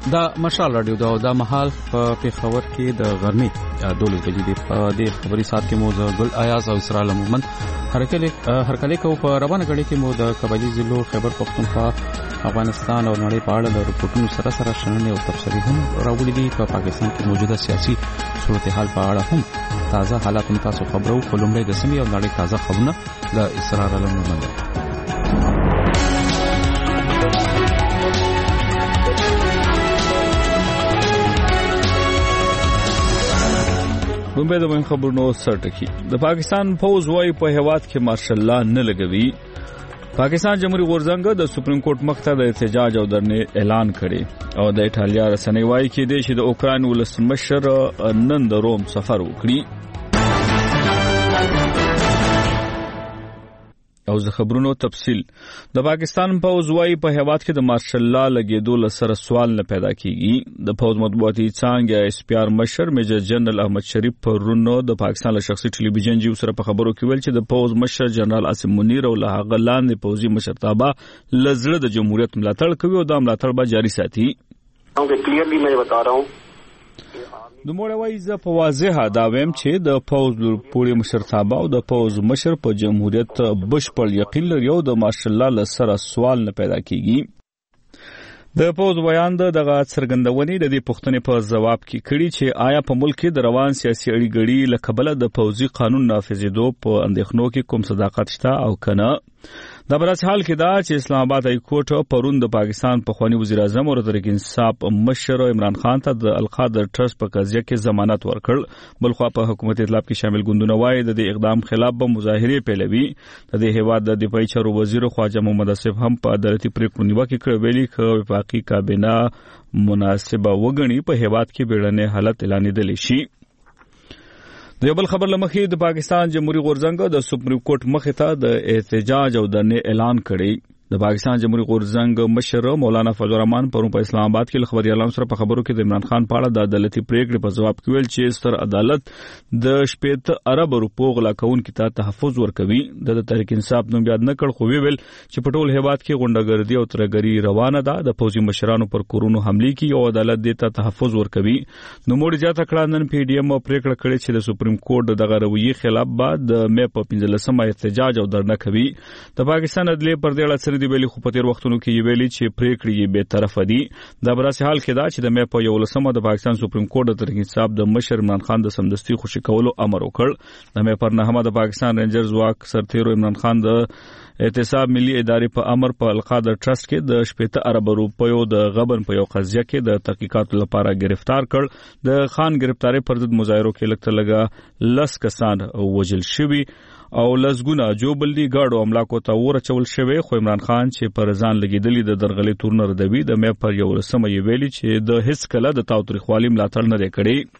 دا مشال رادیو دا محل په پیښور کې د غرمې 12 بجې د خبري سات کې مو ګل ایاز او اسرائیل مومن هرکله کو په روانه غړي کې مو د قبایلی ضلع خیبر پختونخوا افغانستان او نړۍ په اړه د رپورټونو سره شننې او تبصرې هم راوړي دي. په پاکستان کې موجوده سیاسي صورتحال په اړه هم تازه حالات تاسو خبرو کولمړي د سیمې او نړۍ تازه خبرونه د اسرائیل مومن. دومره د مهم خبرونو سرټکی د پاکستان فوج وايي په هواد کې مارشل لا نه لګوي. پاکستان جمهوریت غورځنګ د سپریم کورټ مخ ته د احتجاج او درنې اعلان کړي او د ایټالیا رسنۍ وايي چې د اوکران ولسمشر نن د روم سفر وکړي. او زه خبرونو تفصیل د پاکستان فوج وايي په هواد کې د مارشل لا لګیدو سره سوال نه پیدا کیږي. د فوج مطبوعاتي څانګه اس پی آر مشر میجر جنرال احمد شریف پرونو د پاکستان له شخصي ټلویزیون جیو سره په خبرو کې ویل چې د فوج مشر جنرال عاصم منیر او له هغه لاندې فوجي مشرتابه لزړه د جمهوریت ملاتړ کوي او د ملاتړ به جاري ساتي. کلیئرلی میں بتا رہا ہوں د موړوي ز په واضح دا ویم چې د فوج پوری مشرتابه او د فوج مشر په جمهوریت بشپړ یقین لري او د مارشل لا سره سوال نه پیدا کیږي. د فوج بیان دغه څرګندونې د دې پوښتنې په جواب کې کړي چې آیا په ملک کې د روان سیاسي اړیګړي لکبله د فوجي قانون نافذېدو په اندېښنو کې کوم صداقت شته او کنه. دا برس حال کې دا چې اسلام آباد های کورټ پرون د پاکستان پخوانی وزیر اعظم او تحریک انصاف مشر عمران خان ته د القادر ټرست په قضیه کې ضمانت ورکړ. بلخوا په حکومت اطلاع کې شامل ګوندونه وايي د دې اقدام خلاف به مظاهره پیلوي. د دې هیواد د دفاعي چارو وزیر خواجه محمد اسف هم په عدالتي پریکړو نیوکه کړې ویلي چې وفاقي کابینه مناسبه وګڼي په هیواد کې بیړنی حالت اعلانېدل شي. د یو بل خبر لمخې د پاکستان جمهوریت غورځنګ د سپریم کورټ مخ ته د احتجاج او درنې اعلان کړی. د پاکستان جمهوریت غورځنګ مشر مولانا فضل الرحمن پرون په اسلام آباد کې خبري اعلان سره په خبرو کې د عمران خان په اړه د عدالتي پریکړې په جواب کې ویل چې ستر عدالت د 70 ارب روپو غلا کونکو ته تحفظ ورکوي. د تحریک انصاف نوم یاد نه کړ خو ویل چې په ټول هیواد کې غونډګردي او ترګری روانه ده. د فوجي مشرانو پر کورونو حمله کوي او عدالت دې ته تحفظ ورکوي. نو موږ جاته کړه نن پی ډی ایم پریکړه کړې چې د سپریم کورټ دغه رویه خلاف بعد د مې په 15مه احتجاج او درنه کوي. د پاکستان عدلیه پر دې اړه سره دی ویلي خو په تیر وختونو کې ویلي چې پریکړې یې به طرفه دي. دا براسي حال کې دا چې د مې په 11مه د پاکستان سپریم کورټ د تحریک انصاف د مشر عمران خان د سمدستي خوشی کولو امر وکړ. د مې پر 9مه د پاکستان رینجرز واک سرتیرو عمران خان د احتساب ملي ادارې په امر په القادر ټرست کې د 70 ارب روپیو د غبن په یو قضیه کې د تحقیقاتو لپاره گرفتار کړ. د خان گرفتاری پر ضد مظاهرو کې لکه 10 کسان وژل شوي او لزګونه جوبلدي گاډو املاکو ته ورچول شوی. خو عمران خان چې پر ځان لګیدلی د درغلي تورنر دوی د مې پر 11مه ویلي چې د هیڅ کله د تاوتریخوالي ملاتړ نه کړي.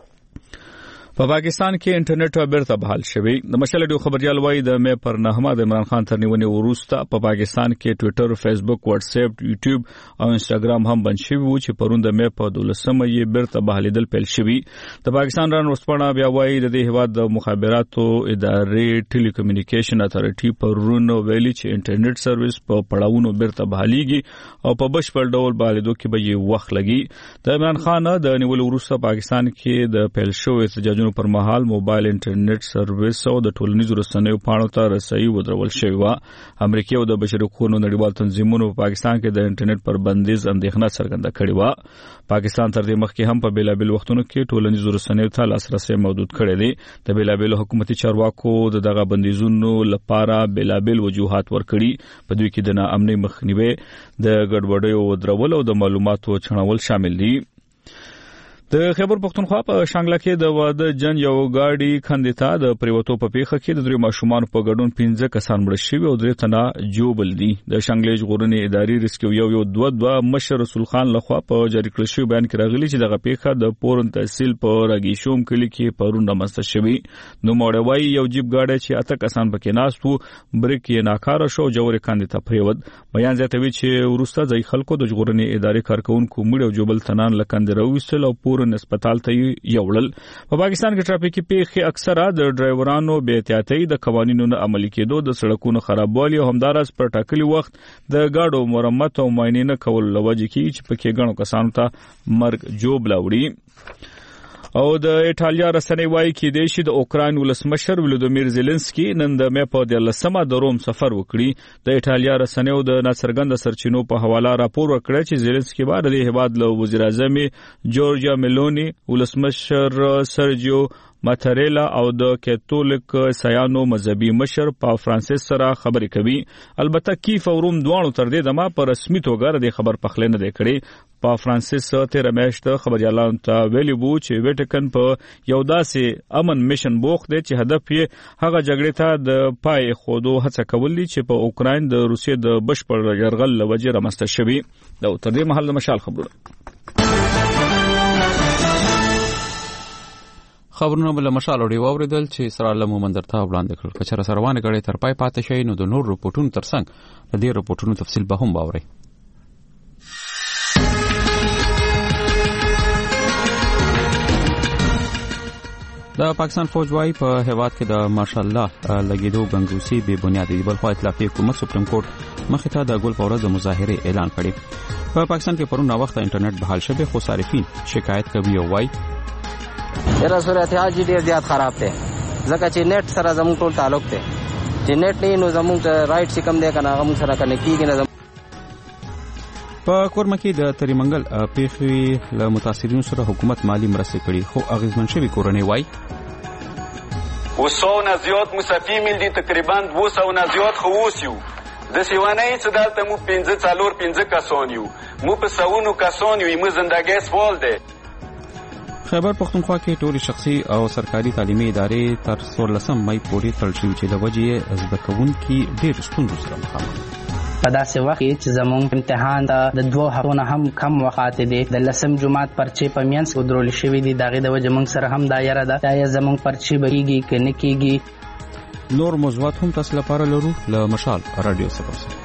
په پاکستان کې انټرنیټ بیرته بحال شوی. د مشال ډیو خبريال وایي د مې پر 9مه د عمران خان تر نیونې وروسته په پاکستان کې ټوئیټر، فیسبوک، واتس اپ، یوټیوب او انستګرام هم بند شوی وو چې پرون د مې په 12مه یې بیرته بحالیدل پیل شوی. د پاکستان ران ورسپړه بیا وایي د دې هواد د مخابراتو ادارې ټیلی کمیونیکیشن اتھارټي پرون ویلي چې انټرنیټ سرویس په پړاوونو بیرته بحالیږي او په بشپړ ډول بحالیدو کې به یې وخت لګي. د عمران خان د نیول وروسته پاکستان کې د پیل شوی احتجاجونو پر مهال موبایل انټرنیټ سرویس او د ټولنیزو رسنیو پاڼو ته رسایي ودرول شوې وه. امریکا او د بشري حقوقو نړیوال تنظیمونو په پاکستان کې د انټرنیټ پر بندیز اندېښنه څرګنده کړې وه. پاکستان تر دې مخکې هم په بیلابل وختونو کې ټولنیزو رسنیو ته لاسرسي محدود کړی دی. د بیلابل حکومتي چارواکو دغه بندیزونو لپاره بیلابل وجوهات ورکړي. په دوی کې د ناامنۍ مخنیوي، د ګډوډیو ودرول او د معلوماتو چڼول شامل دي. د خیبر پختونخوا په شانګله کې د واده جن یو گاډي کندتا د پریوتو په پیخه کې د درې ماشومان په ګډون 15 کسان مړ شوي او 3 تنه جوبل دي. د شانګلې ژغورنې ادارې ریسکیو یو 2 مشر رسول خان لخوا په جاری کړل شوی بیان کې راغلی چې دغه پیخه د پورن تحصیل په راګیشوم کلی کې پرون رامنځته شوی. نو موړوي یو جیب گاډي چې 8 کسان پکې ناست وو بریک یې ناکاره شو جوړ کندتا پریود. بیان زیاتوي چې ورسته ځای خلکو د ژغورنې ادارې کارکونکو مړ او جوبل تنان لکند راوستل او پورن هسپتال ته یوړل. په پاکستان کې ټرافیکي پیښې اکثره د ډرایورانو بې احتیاطۍ د قوانینو نه عملي کېدو د سړکونو خرابوالي او همداراز پر ټاکلي وخت د ګاډو مرمت او معاینې نه کول لوجه کیږي چې پکې ګڼو کسانو ته مرګ جوړ لاوړي. او د ایټالیا رسنۍ وایي کې د شي د اوکراین ولسمشر ولودیمیر زيلنسکي نن د مې په 13مه د روم سفر وکړي. د ایټالیا رسنیو د ناڅرګند سرچینو په حواله راپور ورکړی چې زيلنسکي بعد د هیواد له وزیر اعظم جورجیا میلونی، ولسمشر سرجیو ماتریلا او د کاتولیک سیانو مذهبي مشر پاپ فرانسیس سره خبرې کوي. البته کیف او روم دواړو تر دې دمه په رسمي توګه د خبر پخلې نه دی کړی. پاپ فرانسیس 13 میاشت خبريالانو ته ویلي وو چې ویټیکن په یو داسې امن میشن بوخت دی چې هدف یې هغه جګړې ته د پای خودو هڅه کول دي چې په اوکراین د روسیې د بشپړ یرغل لوجه رامنځته شوی. دا تر دې مهال د مشال خبرونه بل مشال وړي واوریدل چې سره لمو مندرته وړاندې کړل. کچره سروانه غړي تر پای پاتې شي نو د نور رپورټونو ترڅنګ د دې رپورټونو تفصیل به هم باوري. د پاکستان فوج وايي په هیواد کې د ماشاءالله لګیدو غنګوسی به بنیادی بل خو اطلافي حکومت سپریم کورټ مخې ته د ګل فورز مظاهره اعلان کړی. په پاکستان کې پرون وخت انټرنیټ بحال شوه خو صارفین شکایت کوي او وايي یره صورتحال ډیر زیات خراب دی ځکه چې نت سره زموږ ټول تعلق دی چې نت نه نو زموږ رائټ چې کم دی کنه هغه موږ سره کنه کیږي نه. په کورمه کې د تریمنګل پیښې له متاثرینو سره حکومت مالی مرسته کړي خو اغیزمن شوی کورنۍ وای وسونه زیات مصافی مل دي تقریبا 200 زیات خووسیو د سیوانه چې دلته مو 15 کسان یو مو په سونو کسان یو مو زندګي سوال دی. خیبر پختونخوا کې ټولې شخصي او سرکاري تعلیمي ادارې تر 16 مئی پورې تړل شوې چې د وجې زده کوونکي ډېر ستونزو سره مخامخ په داسې وخت کې چې زموږ امتحان د 2 هفتو نه هم کم وخت دی. د لسم جماعت پرچې په مینس کې درول شوې دي دغه د وجې موږ سره هم دایره ده چې زموږ پرچې بریږي کې نه کېږي. نور موضوعات هم تاسو لپاره لرو له مشال رادیو سره.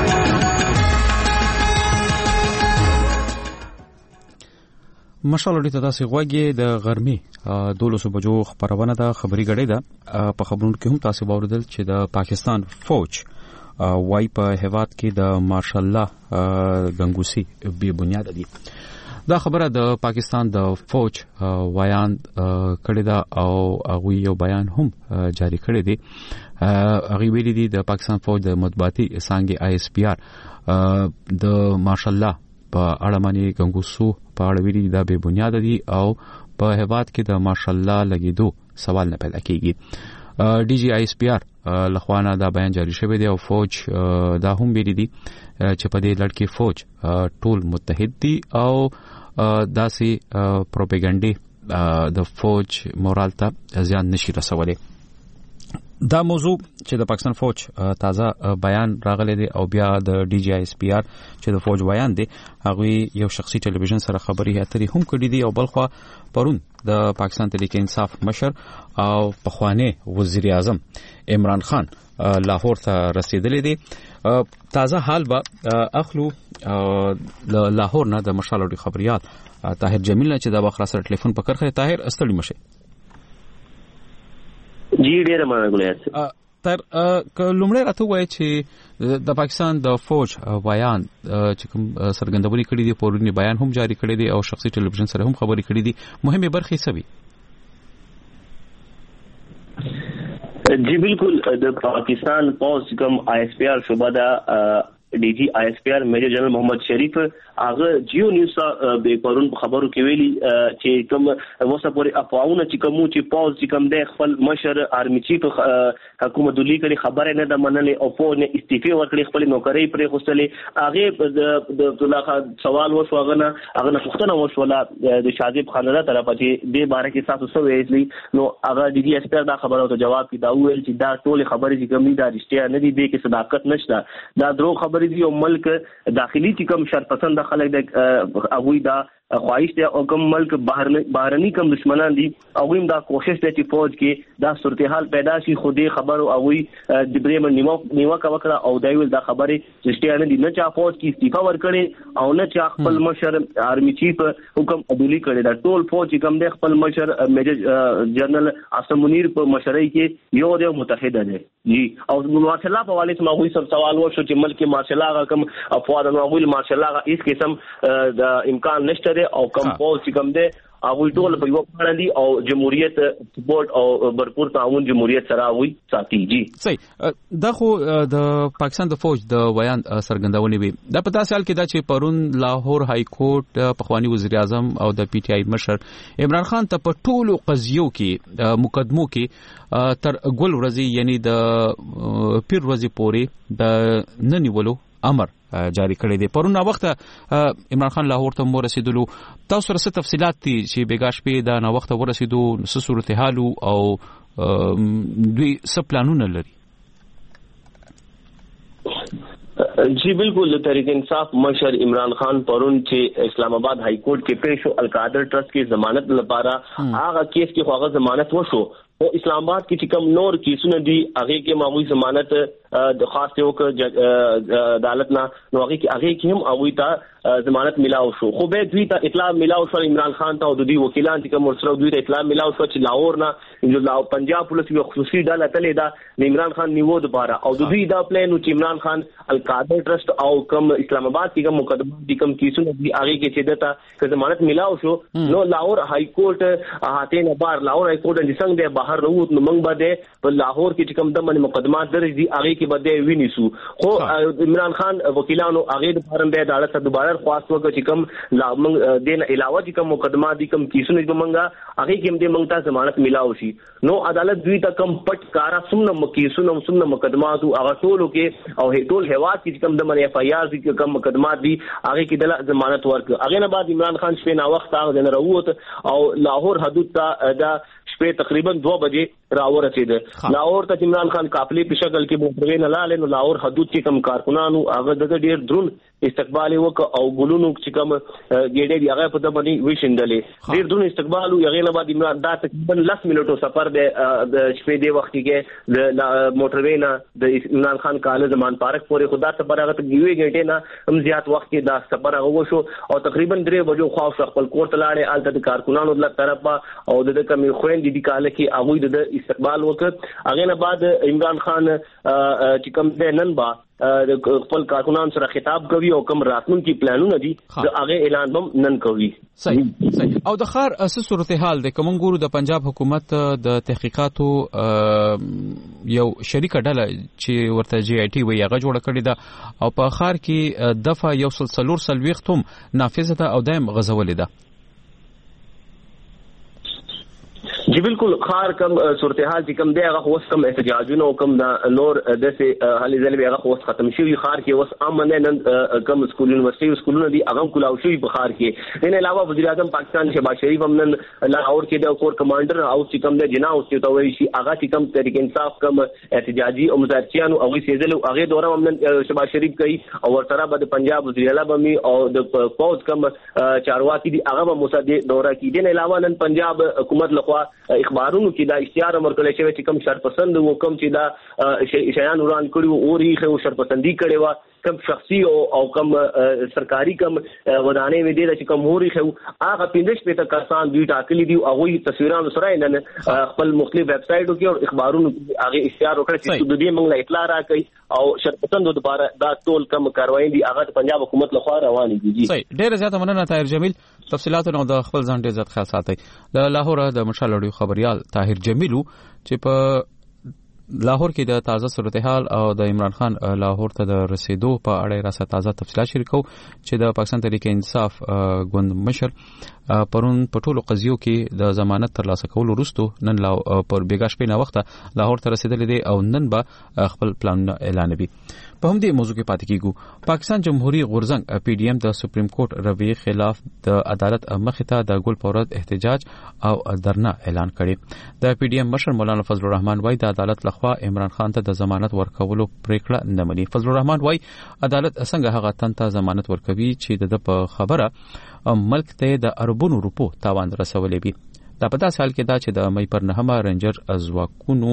مشال وړي ته تاسو غوږی د غرمې 12 بجو خبرونه ده خبري غړې ده. په خبرونو کې هم تاسو باوردل چې د پاکستان فوج وايي په هیواد کې د ماشاءالله غنګوسی به بنیاد دي. دا خبره د پاکستان د فوج ویان کړی دا او هغه یو بیان هم جاری کړی دی. هغه ویلي دي د پاکستان فوج د مطبوعاتي څنګه ISPR د ماشاءالله په اړه باندې غنګوسو په اړه ویلي دا به بنیاد دي او په هیواد کې د ماشاءالله لګیدو سوال نه پیدا کیږي. DG ISPR لخوانه دا بیان جاری شوی دی او فوج دا هم ویلي دي چې په دې لړ کې فوج ټول متحد دي او داسې پروپاګاندا د فوج مورال ته زیان نشي رسولای. دا موضوع چې د پاکستان فوج تازه بیان راغلی دی او بیا د DG ISPR چې د فوج بیان دی هغه یو شخصي ټلویزیون سره خبري اترې هم کړې دي او بلخوا پرون د پاکستان تحریک انصاف مشر او پخوانی وزیر اعظم عمران خان لاهور ته رسیدلی دی. تازه حال به اخلو لاهور نه د مشال وړي خبريال طاهر جمیل چې د وخت سره ټلیفون پکړ خې. طاهر استړی مشه جی ډیره مننه. تر لومړی راته وایي چې د پاکستان د فوج ویان چې کوم سرګندونی کړی دی پورونی بیان هم جاری کړی دی او شخصي ټلویزیون سره هم خبري کړی دي. مهمه برخه سوي جی بالکل د پاکستان فوج کوم ISPR شوبه دا DG ISPR میجر جنرال محمد شریف هغه جیو نیوز به پرون خبرو کې ویلي چې کوم وسه پورې افواونه چې کوم چې پاوز چې کوم د خپل مشر آرمي چیف حکومت دلی کړي خبره نه د منلې او فوج نه استعفا ورکړي خپل نوکری پرې خوستلې هغه د عبدالله خان سوال وشو هغه نه پوښتنه وشوله د شاذب خانزاده طرف چې د باره کې تاسو څه ویلي نو هغه DG ISPR دا خبره ته جواب کې دا ویل چې دا ټول خبرې چې کوم دا رښتیا نه دي د کې صداقت نشته دا درو خبرې دی او ملک داخلي چې کوم شرط پسند خلک د ابوی دا خواهش ته او کوم ملک بهرني کوم دشمنان دي او هم دا کوشش ته چې فوج کې دا صورتحال پیدا شي خو دې خبرو او د بریم نیو کا وکړه او دا ویل دا خبره چې ستیانه دي نه چا فوج کې استعفا ورکړي او نه چا خپل مشر آرمي چیف حکم عبدالي کړي دا ټول فوج کوم د خپل مشر میجر جنرال عاصم منیر په مشرۍ کې یو د متحد دي جی او ماشاء الله په والي سماوي سب سوال وشو چې ملک ماشاء الله کوم افواد نو ویل ماشاء الله هیڅ قسم د امکان نشته او کم فوج کوم دی او ټول په یو باندې او جمهوریت سپورټ او برپور تعاون جمهوریت سره وي ساتي جی صحیح دا خو د پاکستان د فوج د بیان سرګندونې وي د پتا سال کې دا چې پرون لاهور های کورټ پخوانی وزیر اعظم او د پی ټی آی مشر عمران خان ته په ټولو قضیو کې مقدمو کې تر ګل ورځي یعنی د پیر ورځي پورې د ننیولو امر جاری کړی دی. پرون وخت عمران خان لاهور ته ورسېدلو، تاسو سره څه تفصيلات دي چې بیګاش په دا نو وخت ورسېدو څه صورتحال او دوی څه پلانونه لري؟ جی بالکل تحریک انصاف مشر عمران خان پرون چې اسلام آباد های کورټ کې پیش شو القادر ټرست کې ضمانت لپاره هغه کیس کې هغه ضمانت وشو او اسلام آباد کې کوم نور کیسونه دي هغه کې معمولی ضمانت د خاص یو عدالت نه نو هغه کې هم هغه ته ضمانت ملاو شو خو به دوی ته اطلاع ملاو شو عمران خان ته او د دوی وکیلان چې کوم ورسره دوی ته اطلاع ملاو شو چې لاهور نه پنجاب پولیس یو خصوصي ډله تلې ده عمران خان نیو د بارا او د دوی دا پلان چې عمران خان القادر ټرست او کوم اسلام آباد کې کوم مقدمه دي کوم کیسونه دي هغه کې چې دته ضمانت ملاو شو نو لاهور های کورټ هاته نه بار لاهور های کورټ د څنګه بهر وروت نو موږ به په لاهور کې چې کوم د مقدمات درج دي هغه کې به وینیسو خو عمران خان وکیلانو هغه د فارم به عدالت ته دوباره خواست وکړي چې کوم دین علاوه چې کوم مقدمات دي کوم کیسونه دي موږ هغه کې هم د موږ ته ضمانت ملاو شي نو عدالت دوی ته کوم پټ کارا سمنه کیسونه سمنه مقدمات هغه ټولو کې او ټول هواد کې کوم د اف آی آر دي کوم مقدمات دي هغه کې د ضمانت ورکړه هغه نه بعد عمران خان شپه نا وخت هغه نه راووت او لاهور حدود ته د شپه تقریبا 2 بجې راورسید لاهور ته عمران خان قافلې په شکل کې موټروي نه لاله نو لاهور حدود کې کم کارکونانو هغه د ډیر درون استقبال وک او ګلونو چې کوم ګډې دی هغه په دمنې وښندلې ډیر درون استقبال یو نه بعد عمران دا تقریبا 10 منټو سفر د شپې دی وخت کې د موټروي نه د عمران خان کالج زمان پارک پورې خدا سفر هغه ته یوې غټې نه هم زیات وخت کې دا سفر هغه وشو او تقریبا 3 بجو خو خپل کور ته لاړې آلته د کارکونانو د طرفه او د کمی خويندې د کال کې هغه د استقبال وکړ هغه نه بعد عمران خان چې کوم د نن با خپل کارکونان سره خطاب کوي او کوم راتلونکي پلانونه دي د هغه اعلان هم نن کوي. صحیح او د خار اساس صورتحال د کوم ګورو د پنجاب حکومت د تحقیقاتو یو شریکه ډله چې ورته جی آی ټي وی هغه جوړ کړی ده او په خار کې دفعه یو سلسلور سلويختم نافذه ده او دایم غزولې ده. جی بالکل خار کم صورتحال چې کم دی هغه اوس کم احتجاجونه او کم د نور دسه حالې ځلې هغه اوس ختم شوی خار کې اوس امن نن کم سکول یونیورسيټي سکولونه دي هغه کولاو شوی په خار کې ان علاوه وزیر اعظم پاکستان شهباز شریف هم نن لاهور کې د کور کمانډر او چې کم د جنا او چې توي شي هغه چې کم تحریک انصاف کم احتجاجي او مظاهرچیانو هغه سیزل هغه دوره هم نن شهباز شریف کوي او ورسره به د پنجاب وزیر اعلی بمي او د فوج کم چارواکي دي هغه مصادې دوره کې دي. علاوه نن پنجاب حکومت لخوا اخبارونو کې دا اشتهار ورکړل شوی چې کوم شرپسند و کوم چې دا شیان وران کړي او ریخه او شرپسندي کړي و کوم شخصي او کوم سرکاري کوم ودانې وې دي چې کوم ریخه هغه 15 کسان دوی ټاکلي دي او هغه تصویرانو سره نن خپل مختلف ویب سټایټو کې او اخبارونو هغه اشتهار وکړ چې د دې موږ اطلاع راکړي او شرپسندو لپاره دا ټول کوم کاروایی دي هغه پنجاب حکومت لخوا روان دي. صحیح ډېر زیاته مننه طاهر جمیل تفصيلاتو نو د خپل ځان ډېر زیات خیال ساتي. د لاهور د مشال خبريال طاهر جمیلو چې په لاهور کې د تازه صورتحال او د عمران خان لاهور ته د رسیدو په اړه راځه تازه تفصيلات شریکو چې د پاکستان تحریک انصاف ګوند مشر پرون په ټولو قضیو کې د ضمانت ترلاسه کولو وروسته نن پر بیګاش په نا وخت لاهور ته رسیدل دي او نن به خپل پلان اعلانوي. په همدې موضوع کې پاتې کیږو. پاکستان جمهوریت غورځنګ پی ډی ایم د سپریم کورټ رویې خلاف د عدالت مخې ته د ګل پورز احتجاج او درنا اعلان کړي. د پی ډی ایم مشر مولانا فضل الرحمن وايي د عدالت لخوا عمران خان ته د ضمانت ورکولو پریکړه نه مني. فضل الرحمن وايي عدالت څنګه هغه تن ته ضمانت ورکوي چې د په خبره ملک ته د اربونو روپو تاوان رسولې وي. دا په داسې حال کې دا چې د مې پر 9 رنجر ځواکونو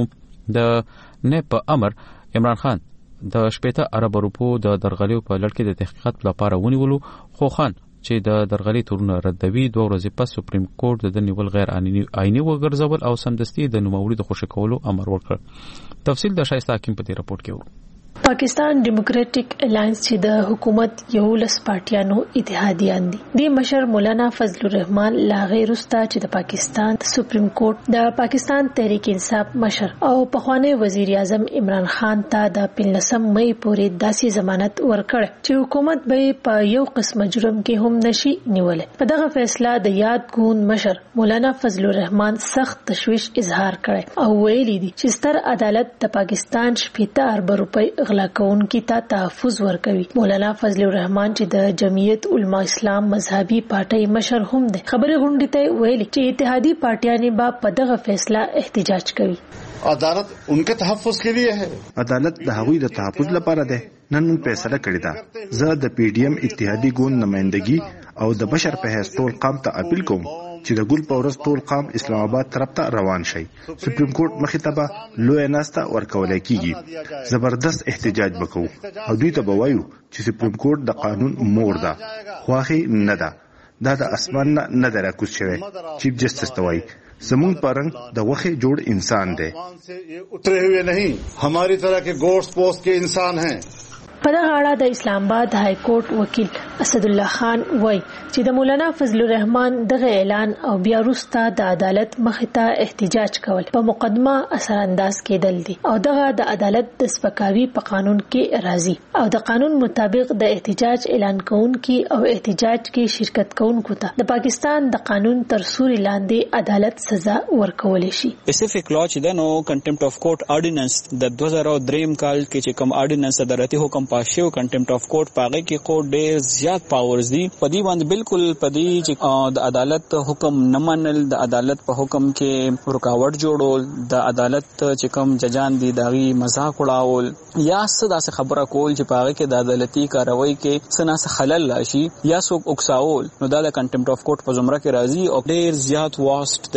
د نه په امر عمران خان د 80 ارب روپو د درغلیو په لړ کې د تحقیقات لپاره ونیولو، خو خان چې د درغلي تورونه ردوي 2 ورځې پس سپریم کورټ د نیول غیر آئینی وګرځول او سمدستي د نوموړي د خوشی کولو امر ورکړ. تفصیل د شایسته حکیم په دې راپورټ کې ورو. پاکستان ډیموکراټک الاینس چې د حکومت یو لس پارټیانو اتحادیان دي، د مشر مولانا فضل الرحمن لاغه رستا چې د پاکستان سپریم کورټ د پاکستان تحریک انصاف مشر او پخوانی وزیر اعظم عمران خان ته د 15 مې پورې داسې ضمانت ورکړ چې حکومت به په یو قسم جرم کې هم نشي نیولې. په دغه فیصله د یاد ګوند مشر مولانا فضل الرحمن سخت تشویش اظهار کړ او ویلي دي چې ستر عدالت د پاکستان 80 ارب روپۍ غلا کوونکي ته تحفظ ورکوي. مولانا فضل الرحمن چې د جمعیت علما اسلام مذهبي پارټي مشر هم دي، خبرې غونډې ته ویلي چې اتحادی پارټیانې به په دغه فیصله احتجاج کوي. عدالت انکه تحفظ کے لیے ہے، عدالت د هغوی د تحفظ لپاره ده. نن فیصله کړې ده. زه د پی ډی ایم اتحادی ګوند نمائندګي او د بشر په حیث ټول قام ته اپیل کوم چې د ګل پورز ټول قام اسلام آباد طرف ته روان شي. سپریم کورټ مخې ته به لوی ناسته ورکولای کیږي. زبردست احتجاج وکړو او دوی ته به وایو چې سپریم کورټ د قانون مور ده، خواخي نه ده. دا د اسمان نه دراکوس شوی. چیف جسټس ته وایي زمون پرنګ د وخه جوړ انسان دی، اترے ہوئے نہیں، ہماری طرح کے گوشت پوست کے انسان ہیں. په دغه اړه د اسلام آباد های کورټ وکیل اسد الله خان وایي چې د مولانا فضل الرحمن دغه اعلان او بیا وروسته د عدالت مخې ته احتجاج کول په مقدمه اثر انداز کېدل دي او دغه د عدالت د سپکاوي په قانون کې راځي او د قانون مطابق د احتجاج اعلان کوونکي او احتجاج کې شرکت کوونکو ته د پاکستان د قانون تر سوري لاندې عدالت سزا ورکول شي. سپیسیفیک لا چې د نو کنټمپټ اف کورټ آرډیننس د 2003 کال کې چې کوم آرډیننس عدالتي حکم پاشو کنټمپټ اف کورټ پاغه کې کورټ ډېر زیات پاورز دي. پدی باندې بالکل پدی چې د عدالت حکم نه منل، د عدالت په حکم کې رکاوټ جوړول، د عدالت چې کوم ججان دي داغي مذاق اڑاول یا څه خبره کول چې پاغه کې د عدالتي کاروایی کې څه خلل راشي یا څوک اکساول، نو دا د کنټمپټ اف کورټ په زمره کې راځي او ډېر زیات واسټ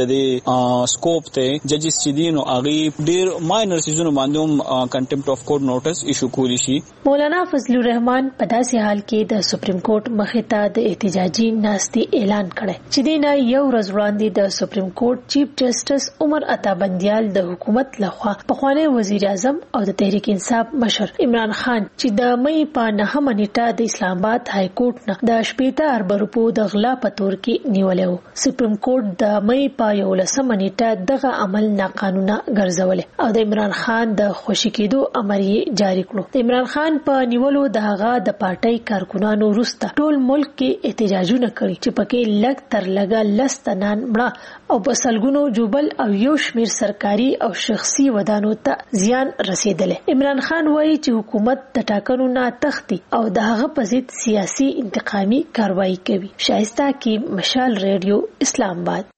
د سکوپ ته ججز چې دي نو اغي ډېر ماینر سيزونو باندې کنټمپټ اف کورټ نوټس ایشو کولی شي. مولانا فضل الرحمن په داسې حال کې د سپریم کورټ مخې ته د احتجاجي ناستي اعلان کړی چې دینه یو ورځ وړاندې د سپریم کورټ چیف جسټس عمر عطا بندیال د حکومت لخوا پخوانی وزیر اعظم او د تحریک انصاف مشر عمران خان چې د مې په 9 نیټه د اسلام آباد های کورټ نه د 80 ارب روپو د غلا په تور کې نیولې وو. سپریم کورټ د مې په 11 نیټه دغه عمل ناقانونه ګرځولې او د عمران خان د خوشی کېدو امر یې جاری کړو. د عمران خان په نیولو د هغه د پارټۍ کارکونانو وروسته ټول ملک کې احتجاجونه کړي چې پکې لږ تر لږه لستنان مړه او بسلګونو جوبل او یو شمیر سرکاري او شخصي ودانو ته زیان رسیدلې. عمران خان وایي چې حکومت د ټاکنو نه تختی او د هغه په ضد سیاسي انتقامي کاروایی کوي. شایسته کې مشال ریډیو اسلام آباد.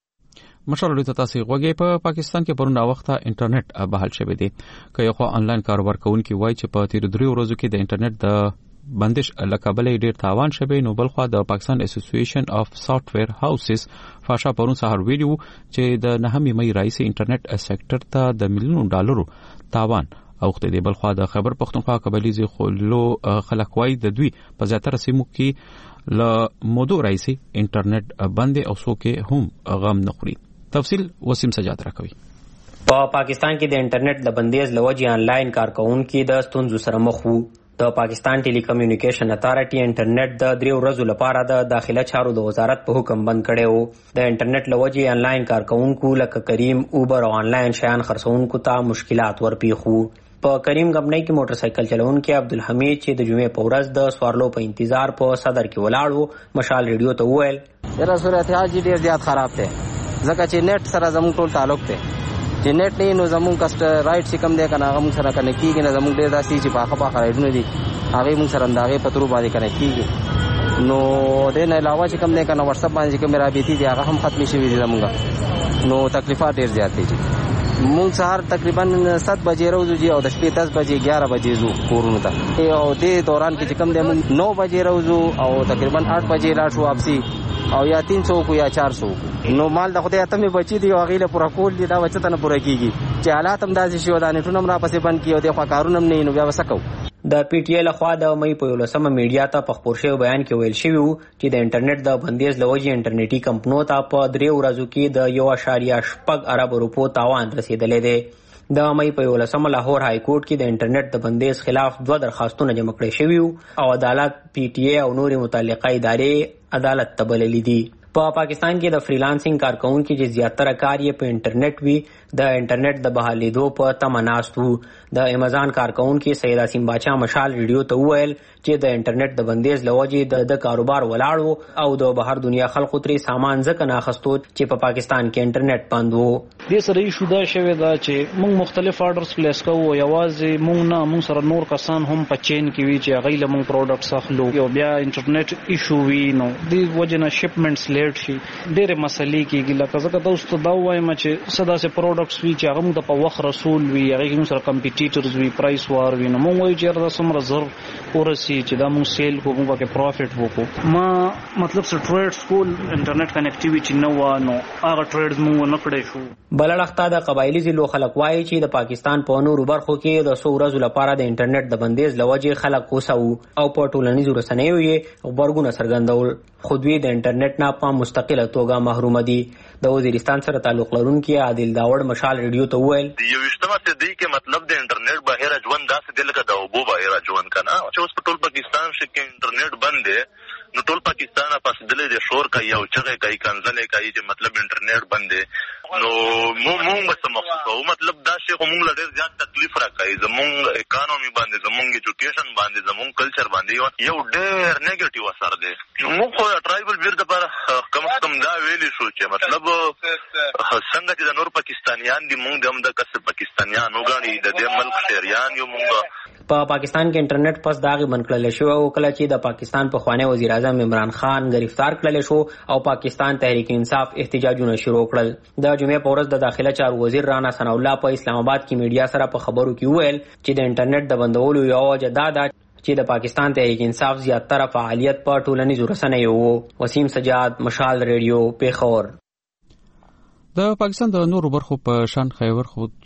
مشر ته تاسو غوږی په پاکستان کې پرونه وخته انټرنیټ بحال شوی دی. که یو آنلاین کاروبار کوونکی وایي چې په تیر 3 ورځو کې د انټرنیټ د بندش لکابلې ډیر تاوان شوی، نو بلخوا د پاکستان اسوسییشن اف سافټویر هاوسز فاشا پرون سهار ویلو چې د 9 مې راځي انټرنیټ سېکټر ته د ملیونو ډالرو تاوان اوخته دی. بلخوا د خبر پښتونخوا قبایلی خلکو خلکوای د دوی په زیاتره سیمو کې ل مودو راځي انټرنیټ بند او سو کې هم غم نخوري. تفصیل وسیم سجاد راکوي. په پاکستان کې د انټرنیټ د بندیز لوجي آنلاین کارکونکو د ستونزو سره مخ وو. د پاکستان ټیلی کمیونیکیشن اتارټي انټرنیټ د 3 ورځو لپاره د داخله چارو د وزارت په حکم بند کړي وو. د انټرنیټ لوجي آنلاین کارکونکو لکه کریم، اوبر او آنلاین شیان خرڅونکو ته مشکلات ورپیښو. په کریم کمپنۍ کې موټر سایکل چلونکي عبدالحمید چې د جمعې په ورځ د سوارلو په انتظار په صدر کې ولاړ وو، مشال ریډیو ته وویل یره صورتحال ډیر زیات خراب دی ځکه چې نت سره زموږ ټول تعلق دی چې نت نه نو زمونږ کسټ رائټ چې کم دی کنه هغه موږ سره کنه کیږي نه زمونږ ډیر داسې چې پاخه رائټونه دي هغه موږ سره اندازې پترو باندې کنه کیږي نو د نه علاوه چې کم دی کنه واتس اپ باندې کوم رابطې دي هغه هم ختم شي دي زمونږ نو تکلیفات ډیر زیات دي مونږ سهار تقریبا 7 بجې راوځو او د شپې 10 بجې 11 بجې زو کورونو ته او دې دوران کې چې کم دی مونږ 9 بجې راوځو او تقریبا 8 بجې لا شو واپسي او یا 300 کو یا 400 نو مال د خدای ته مې بچی دی او غیله پورا کول دي دا بچته نه پورا کیږي چې حالات هم داسې شو دا نټونه را پسې بند کیو د خوا کارونه نه نو بیا وسکو د پی ټی ای لخوا د مې په 11مه میډیا ته په خبر شوی بیان کې ویل شوی چې د انټرنیټ د بندیز لوجي انټرنیټي کمپنیو ته په 3 ورځو کې د 1.8 ارب روپو تاوان رسیدلې دی د مې په 11مه لاهور های کورټ کې د انټرنیټ د بندیز خلاف 2 درخواستونه جمع کړي شوی او عدالت پی ټی ای او نوري متعلقه ادارې عدالت ته بللې دي په پاکستان کې د فریلانسینګ کارکونکو چې زیاتره کار یې په انټرنیټ وی د انټرنیټ د بحالیدو په تمه ناست وو د امازون کارکونکو سید اسیم باچا مشال ریډیو ته وویل چې د انټرنیټ د بندیز لوجې د کاروبار ولاړو او د بهر دنیا خلکو ترې سامان ځکه نه اخستو چې په پاکستان کې انټرنیټ بند وو دې سره ایشو دا شوی دا چې موږ مختلف آرډرز پلیس کوو یوازې موږ سره نور کسان هم په چین کې وی چې غیله موږ پروډکټس اخلو یو بیا انټرنیټ ایشو وی نو دې وجنه شپمنټس لیټ شي ډېرې مسلې کېږي لکه ځکه تاسو ته دا وایم چې صدا سه پروډکټس وی چې هغه موږ په وخت رسول وی هغه موږ سره کمپیټیټرز وی پرایس وار وی نو موږ وایو چې دا څومره زر ورسي چې دا موږ سیل کوو موږ کې پروفټ وکړو ما مطلب څه ټریډ سکول انټرنیټ کنیکټیویټي نو وانه هغه ټریډز موږ نه کړې شو بلړخته د قبایلی ضلعو خلک وایي چې د پاکستان په نورو برخو کې د 100 ورځو لپاره د انټرنیټ د بندیز لوجې خلک کوسو او په ټولنیزو رسنیو یې خبرګون څرګندول خو دوی د انټرنیټ نه په مستقله توګه محروم دي د وزیرستان سره تعلق لرونکي عادل داوړ مشال ریډیو ته وویل یو اجتماع ته دی کې مطلب د انټرنیټ بهر ژوند داسې دی لکه د اوبو بهر ژوند کنه چې اوس په ټول پاکستان کې انټرنیټ بند دی نو ټول پاکستان پس دلې د شور کوي او چغې کوي کنځلې کوي چې مطلب انټرنیټ بند دی نو موږ به محسوسو مطلب دا شی موږ له ډېر زیات تکلیف راکړي زموږ اکانومي باندې زموږ ایجوکیشن باندې زموږ کلچر باندې یو ډېر نیگیټیو اثر دی موږ خو ټرایبل ویر د پر کم دا ویلی شو چې مطلب څنګه چې د نور پاکستانیان دي موږ هم د کس پاکستانیان وګڼي د دې ملک شهریان یو موږ په پاکستان کې انټرنیټ پس داغي بند کړل شو او کله چې د پاکستان په خوانی وزیر اعظم عمران خان گرفتار کړل شو او پاکستان تحریک انصاف احتجاجونه شروع کړل د جمعې په ورځ د داخله چارو وزیر رانا ثنا الله په اسلام آباد کې میډیا سره په خبرو کې وویل چې د انټرنیټ د بندولو یو وجه دا ده چې د پاکستان تحریک انصاف زیاتره فعالیت په ټولنیزو رسنیو وو وسیم سجاد مشال ریډیو پیښور د پاکستان د نورو برخو په شان خیبر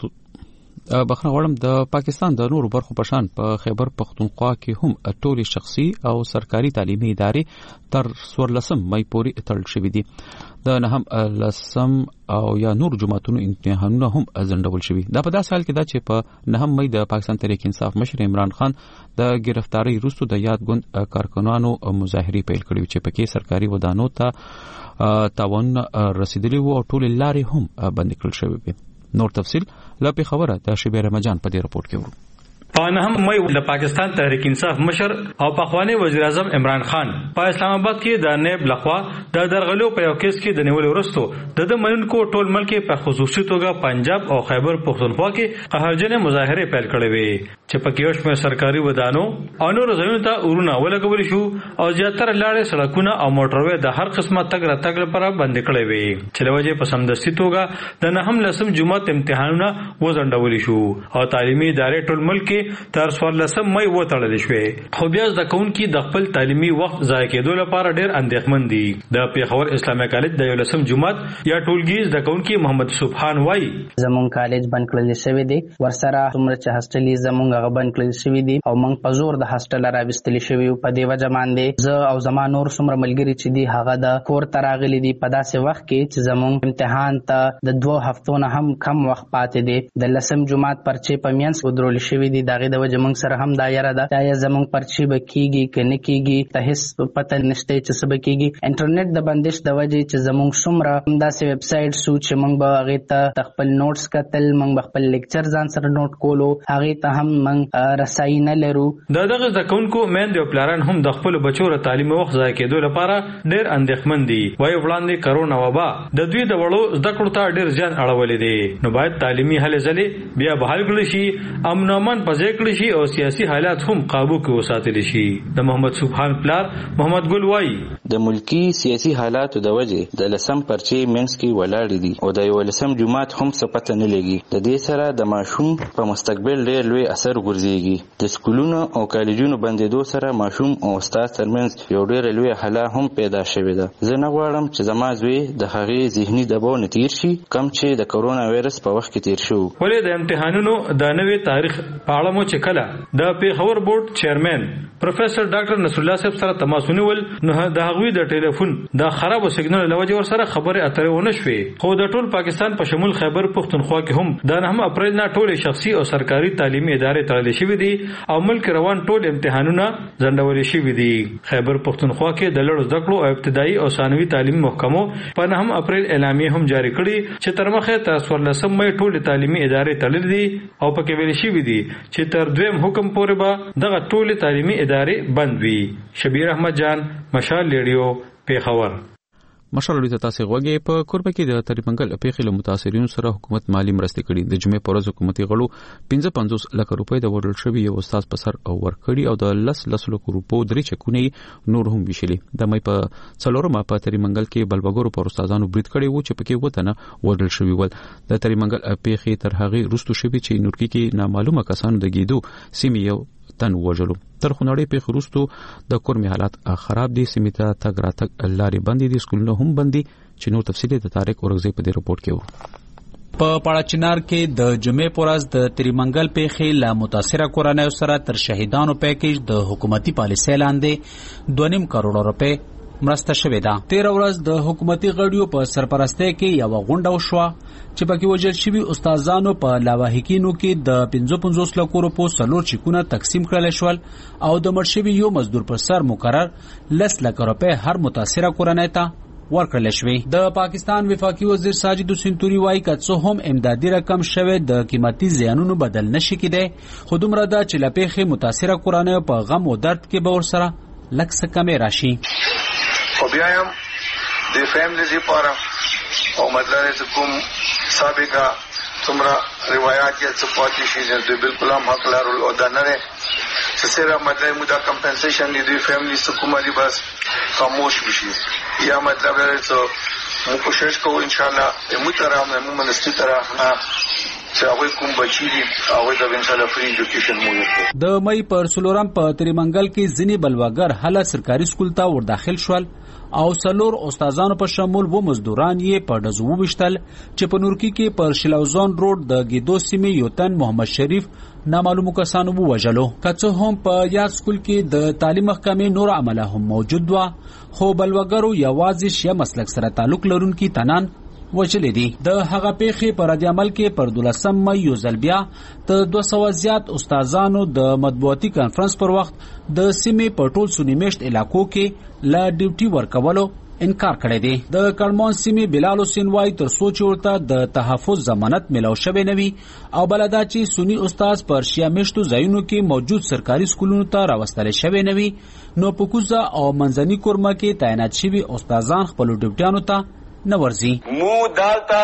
بخښنه غواړم د پاکستان د نورو برخو په شان په خیبر پختونخوا کې هم ټولې شخصي او سرکاري تعلیمي ادارې تر 14 مې پورې تړل شوې دي د نهم لسم او یا نور جماعتونو امتحانونه هم ځنډول شوي دا په داسې حال کې دا چې په نهم مې د پاکستان تحریک انصاف مشر عمران خان د گرفتاری وروسته د یاد ګوند کارکنانو مظاهره پیل کړې چې پکې سرکاري ودانو ته تاوان رسیدلی وو او ټول لارې هم بند کړل شوې وي نور تفصيل لا په خبره د شبیر رمضان په دې رپورت کې ورو په نهم مې د پاکستان تحریک انصاف مشر او پخوانی وزیر اعظم عمران خان په اسلام آباد کې د نیب لخوا د درغلو په یو کیس کې د نیولو وروسته د منونکو ټول ملک په خصوصي توګه پنجاب او خیبر پختونخوا کې قهرجنې مظاهره پیل کړې وې چې په کې شمه سرکاري ودانو او نور ځایونو ته ورونه ولګول شو او زیاتره لارې سړکونه او موټروي د هر قسمه تګ راتګ لپاره بند کړې وې چې لوجه په سمدستي توګه د نهم لسم جمعه امتحانونه وځنډول شو او تعلیمي ادارې ټول ملک تر 14 مې وټړل شوې خو بیا د کونکي د خپل تعلیمي وخت ضایع کېدو لپاره ډېر اندېښمن دي د پیښور اسلامي کالج د 11 جمعه یا ټولګي د کونکي محمد سبحان وای زمون کالج بند کړل شوی دی ورسره څومره چې هاستلې زمونږ غبن کړل شوی دی او موږ په زور د هاستل راوستل شوی په دی وجه باندې زه او زما نور څومره ملګری چې دی هغه د کور تراغلي دی په داسې وخت کې چې زمون امتحان ته د 2 هفتو نه هم کم وخت پاتې دی د لسم جمعه پرچې په مینس ودرول شوی دی د داغه د وجه موږ سره هم دایره ده دا زموږ پرچی بکیږي کنه کیږي ته هیڅ پته نشته چې څه بکیږي انټرنیټ د بندش د وجه چې زموږ څومره همداسې ویب سایټ سو چې موږ به هغه ته خپل نوټس کتل موږ خپل لیکچر ځان سره نوٹ کولو هغه ته هم موږ رسائی نه لرو دغه ځکونکو مین دی پلاران هم د خپل بچو ر تعلیم وخت ځای کېدو لپاره ډېر اندېښمن دي وایي وړاندې کرونا وبا د دوی د وړو زده کړو ته ډېر ځان اړولې دي نو باید تعلیمي هلې ځلې بیا بحال کړي شي امن امن پځې کړي شي او سیاسي حالات هم قابو کې وساتل شي د محمد سبحان پلار محمد ګل وایي د ملکی سیاسي حالاتو د وجه د لسم پرچی منځ کې ولاړ دي او د یو لسم جمعات هم څه پته نه لګي د دې سره د ماشوم په مستقبل ډېر لوی اثر ګرځيږي د سکولونو او کالجونو بندیدو سره ماشوم او استاد ترمنځ یو ډېر لوی حاله هم پیدا شوې ده زه نه غواړم چې زما زوی د هغې ذهني دباو نه تیر شي کم چې د کرونا وایرس په وخت کې تیر شو ولې د امتحانونو د نوې تاریخ په اړه مو چې کله د پیښور بورډ چیرمن پروفیسور ډاکټر نصر الله صاحب سره تماس ونیول نو د هغوی د ټلیفون د خراب سیګنال لوجه ور سره خبره اترې ونه شوې خو د ټول پاکستان په شمول خیبر پختونخوا کې هم د 9 اپریل نه ټول شخصي او سرکاري تعلیمي ادارې تړل شوې دي او ملک روان ټول امتحانونه ځنډول شوي دي خیبر پختونخوا کې د لړ زده کړو او ابتدایي او ثانوي تعلیمي محکمو په 9 اپریل اعلامیه هم جاری کړې چې تر مخه تر 14 مې ټول تعلیمي ادارې تړل دي او پکې ویل شوي دي چې تر دویم حکم پورې به دغه ټول تعلیمي ادارې بند وي شبیر احمد جان مشال لیډیو پیښور مشال ته تاسو غوږی په کوربه کې د تریمنګل پیښې له متاثرینو سره حکومت مالی مرستې کړي د جمعې پر ورځ حکومتي غړو 55 لک روپۍ د وړل شوی یو استاد په سر او ورکړي او د 10 لک روپو درې چکونه نور هم وشلي د مې په څلورمه په تریمنګل کې بلبګورو پر استادانو برید کړي وو چې پکې وته نه وړل شوی ول د تریمنګل پیښې تر هغه رستو شوی چې نورکی کې نامعلومه کسانو د گیدو سیمه یو تن وژلو تر خنړې په خروستو د کورمي حالات خراب دي سیمه ته تګ لارې بندي دي سکولونه هم بندي چې نو تفصیلی د تاریخ اورغزي په دې رپورت کې و په پاړاچنار کې د جمعې پورز د تریمنګل پیښې لا متاثره کورنۍ سره تر شهیدانو پیکیج د حکومتي پالیسۍ لاندې 2.5 کروڑ روپے مرسته شوې ده 13 ورځ د حکومتي غړیو په سرپرستۍ کې یو غونډه وشوه چې پکې وجل شوی استادانو په لاواهکینو کې د 55 لک روپو سلور چکونه تقسیم کړل شول او د مرشوي یو مزدور پر سر مقرر 10 لک روپے هر متاثره کورنۍ ته ورکړل شوی د پاکستان وفاقي وزیر ساجد حسین توري وايي کڅو هم امدادي رقم شوه د قیمتي زیانونو بدل نشي کېده خو دومره دا چې لپیخه متاثره کورنۍ په غم او درد کې به ور سره لک څه کمې راشي خو بیا هم د فیملیز لپاره او مدرسې کوم سابقه څومره روایت یې څه پاتې شي چې بالکل هم حق لرو او دا نه چې سره مدرسې مودا کمپنسیشن دی فیملیز کومه دی بس خاموش بشي یا مطلب چې مو کوشش کوو ان شاء الله مترام مو منستي طرح چې هغه کوم بچی دي هغه د ان شاء الله فری ایجوکیشن مو د مې پر سلورم په تریمنګل کې ځنی بلواګر حاله سرکاري سکول ته ور داخل شول او سلور استادانو په شمول و مزدوران یې په دزو وشتل چې په نورکی کې پر شلوزون روډ د گیدو سیمې یو تن محمد شریف نامعلومو کسانو وژلو کڅو هم په یاد سکول کې د تعلیم محکمې نور عمله هم موجود و خو بلواګرو یوازې شیا مسلک سره تعلق لرونکي تنان وچلې دي د هغه پیښې پر رد عمل کې پر 12 مې یو ځل بیا ته 200 زیات استادانو د مطبوعاتي کانفرنس پر وخت د سیمې په ټول سنی میشت علاقو کې لا ډیوټي ورکولو انکار کړی دی د کلمان سیمې بلال حسین وايي تر سوچ ورته د تحفظ ضمانت ملو شوی نوي او بلدا چې سنی استاد پر شیا میشتو ځایونو کې موجود سرکاري سکولونو ته راوستل شوی نوي نو په کوزه او منځني کورمه کې تعینات شوی استادان خپل ډیوټیانو ته نورزی مو دالتا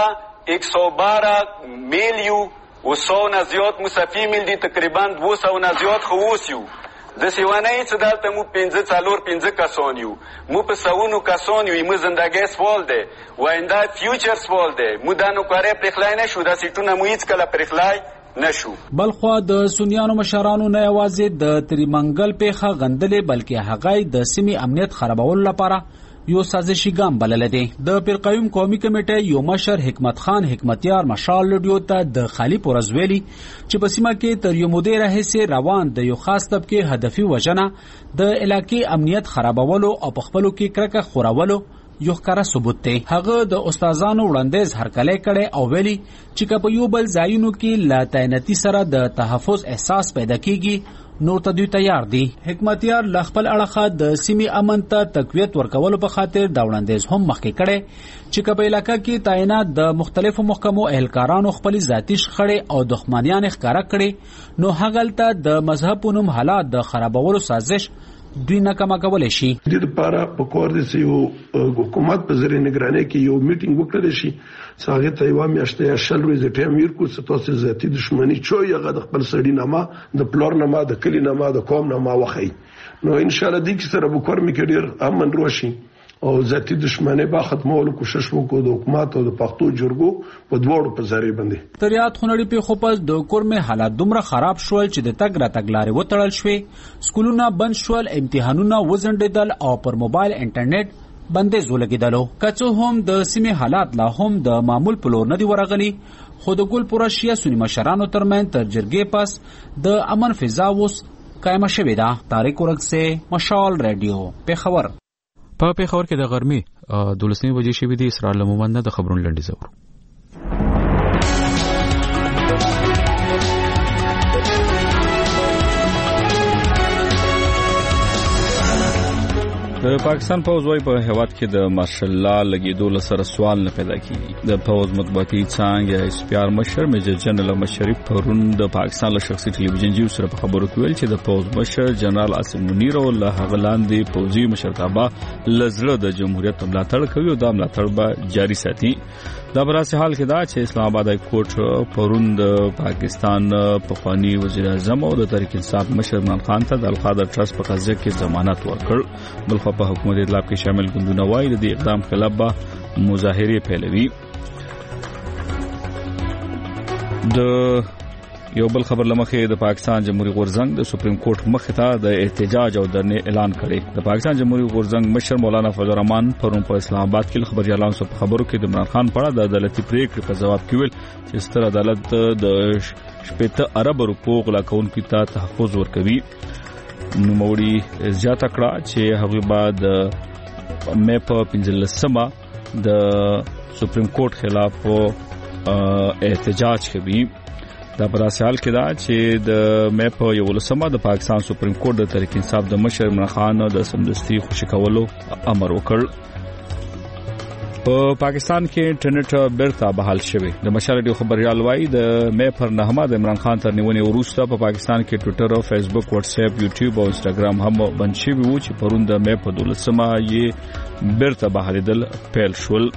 112 میلیو و 100 نه زیات مصفی میل دي تقریبا 200 نه زیات خووسیو د سیوانه چې دالته مو 15 کسان یو مو په سونو کسان یو مو زندګي سوال ده ویندا فیوچر سوال ده مو دانو کارې پرخلای نه شو د سیټونه مو هیڅ کله پرخلای نشو بلخوا د سنیانو مشرانو نه یوازې د تریمنګل پیخه غندلې بلکې هغه د سیمې امنیت خرابول لپاره یو سازشي ګام بلل دي د پرقیوم قومي کمیټه یو مشر حکمت خان حکمتیار مشال لډیو ته د خالی پورزویلی چې په سیمه کې تر یو موده راهیسې روان د یو خاص طبقه هدفي وژنه د علاقې امنیت خرابولو او په خپلو کې کرکه خورولو یو ښکاره ثبوت دی. هغه د استادانو وړاندیز هرکلی کړی او ویلي چې که په یو بل ځایونو کې له تعیناتي سره د تحفظ احساس پیدا کیږي نو ته دوی تیار دي. حکمتیار له خپل اړخه د سیمې امن ته تقویت ورکولو په خاطر دا وړاندیز هم مخکې کړی چې که په علاقه کې تعینات د مختلفو محکمو اهلکارانو خپل ذاتي شخړې او دښمنیان ښکاره کړي نو هغلته د مذهب په نوم حالات د خرابولو سازش دوی ناکامه کولی شي. د دې لپاره په کور دي چې یو حکومت په ذریعه نگرانۍ کې یو میټینګ وکړل شي چې هغه ته یو میاشت یا شل ورځې ټایم ورکړو چې تاسو ذاتي دښمنی چوي هغه د خپل سړی نامه د پلور نامه د کلی نامه د قوم نامه وخی نو ان شاء الله دې کې سره به کور مې کډیر امن روشي او ذاتي دښمنۍ به ختمولو کوشش وکړو د حکومت او د پښتو جرګو په دوړو په ذریعہ باندې. تریاد خونړي په خپل د کورمه حالات دومره خراب شول چې د تګ را تګ لارې وتړل شوې، سکولونه بند شول، امتحانونه وزندیدل او پر موبایل انټرنیټ بندیز ولګیدلو. کڅو هم د سیمې حالات لا هم د معمول په لور نه دی ورغلي، خو د ګل پورا شیا سنی مشرانو ترمن تر جرګې پاس د امن فضا اوس قائم شوې ده. طارق ورک سے مشال رادیو پیښور. په پیښور کې د غرمې 12 بجې شوې دي. اسرار لمومند د خبرونو لنډیز اورو. د پاکستان پوز وايي په هواد کې د مارشل لا لګیدو سره سوال نه پیدا کیږي. د پوز مطبوعاتي څنګه اس پی آر مشر میجر جنرال مشرف پرون د پاکستان له شخصي ټلویزیون جیو سره په خبرو کې ویل چې د پوز مشر جنرال عاصم منیر او له هغه لاندې پوزي مشرتابه لزړه د جمهوریت ملاتړ کوي او دا ملاتړ به جاري ساتي. دا براسه حال کې دا چې اسلام آباد های کورټ پرون د پاکستان پخوانی وزیر اعظم او د تحریک انصاف مشر عمران خان ته د القادر ټرست په قضیه کې ضمانت ورکړ. بلخو په حکومت اطلاع کې شامل ګوندونه وایي د دې اقدام خلاف به مظاهره پیلوي. د یو بل خبر لمخه د پاکستان جمهوریت غورزنګ د سپریم کورټ مخ ته د احتجاج او درنه اعلان کړي. د پاکستان جمهوریت غورزنګ مشر مولانا فضل الرحمن پرون په اسلام آباد کې خبريالانو سره خبرو کې د عمران خان په اړه د عدالتي پریکړې په جواب کې ویل چې ستر عدالت د شپږ ارب روپو غلا کونکو ته تحفظ ورکوي. نو موري زیاته کړه چې هغه بعد مې په 15 د سپریم کورټ خلاف احتجاج کوي. دا براسال کې دا چې د مې په 11 د پاکستان سپریم کورټ د تحریک انصاف د مشر عمران خان د سمدستي خوشی کولو امر وکړ. په پاکستان کې انټرنیټ بیرته بحال شوی. د مشر رادیو خبريال وایي د مې پر 9 د عمران خان تر نیونې وروسته په پاکستان کې ټوئیټر او فیسبوک، واتس اپ، یوټیوب او انستګرام هم بند شوي وو چې پرون د مې په 12 یې بیرته بحالېدل پیل شول.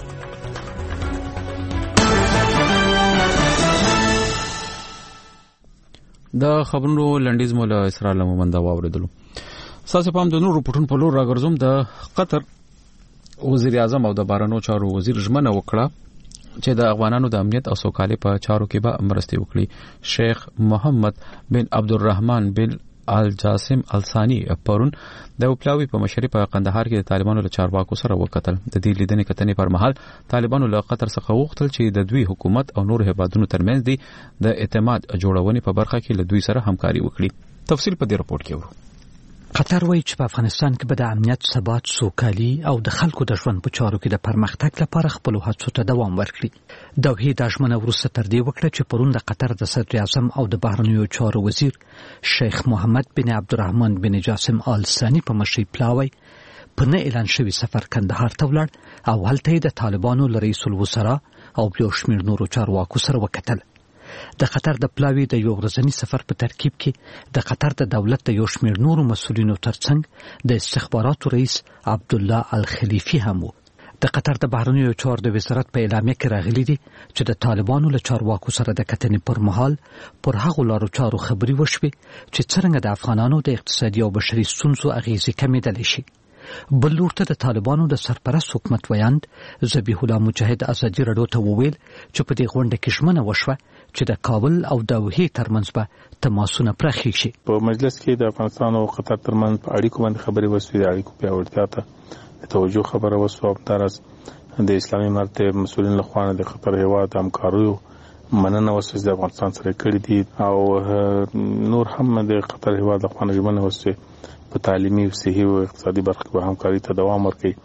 د خبرونو لنډیز مولا اسرار لمومند واوریدلو. ساسه پام د نورو پټون په لور راګرځوم. د قطر وزیر اعظم او د بهرنیو چارو وزیر ژمنه وکړه چې د افغانانو د امنیت او سوکالۍ په چارو کې به مرستې وکړي. شیخ محمد بن عبدالرحمن بن الجاسم الثانی پرون د وپلاوی په مشري په قندهار کې د طالبانو له چارواکو سره وکتل. د دې لیدنې کتنې پر مهال طالبانو له قطر څخه وغوښتل چې د دوی حکومت او نور هیوادونو ترمنځ د اعتماد جوړونې په برخه کې له دوی سره همکاري وکړي. تفصیل په دې راپورټ کې ورو. قطر وایي چې په افغانستان کې به د امنیت، ثبات، سوکالي او د خلکو د ژوند په چارو کې د پرمختګ لپاره خپل هڅو ته دوام ورکړي. دوحې د ژمنه وروسته تر دې وکړه چې پرون د قطر د صدر اعظم او د بهرنیو چارو وزیر شیخ محمد بن عبدالرحمن بن جاسم آل ثانی په مشرۍ پلاوی په نه اعلان شوي سفر کندهار ته ولاړ او هلته د طالبانو له رئیس الوزرا او یو شمېر نورو چارواکو سره وکتل. د قطر د پلاوی د یو ورځني سفر په ترکیب کې د قطر د دولت د یو شمېر نورو مسؤلینو ترڅنګ د استخباراتو رئیس عبدالله الخلیفي هم و. د قطر د بهرنیو چارو د وزارت په اعلامیه کې راغلي دي چې د طالبانو له چارواکو سره د کتنې پر مهال پر هغو لارو چارو خبرې وشوې چې څرنګه د افغانانو د اقتصادي او بشري ستونزو اغیزې کمېدلی شي. بل لور ته د طالبانو د سرپرست حکومت ویاند ذبیح الله مجاهد ازادي رادیو ته وویل چې په دې غونډه کې ژمنه وشوه چې د کابل او دوحې ترمنځ به تماسونه پراخې شي. په مجلس کې د افغانستان او قطر ترمنځ په اړیکو باندې خبرې وشوې. د اړیکو پیاوړتیا ته د توجه خبره وشوه. همداراز د اسلامي امارت مسؤلین له خوا د قطر هیواد همکاریو مننه وشوه د افغانستان سره کړې دي او نور هم د قطر هیواد له خوا ژمنه وشوه په تعلیمي، صحي او اقتصادي برخه کې همکاري ته دوام ورکړي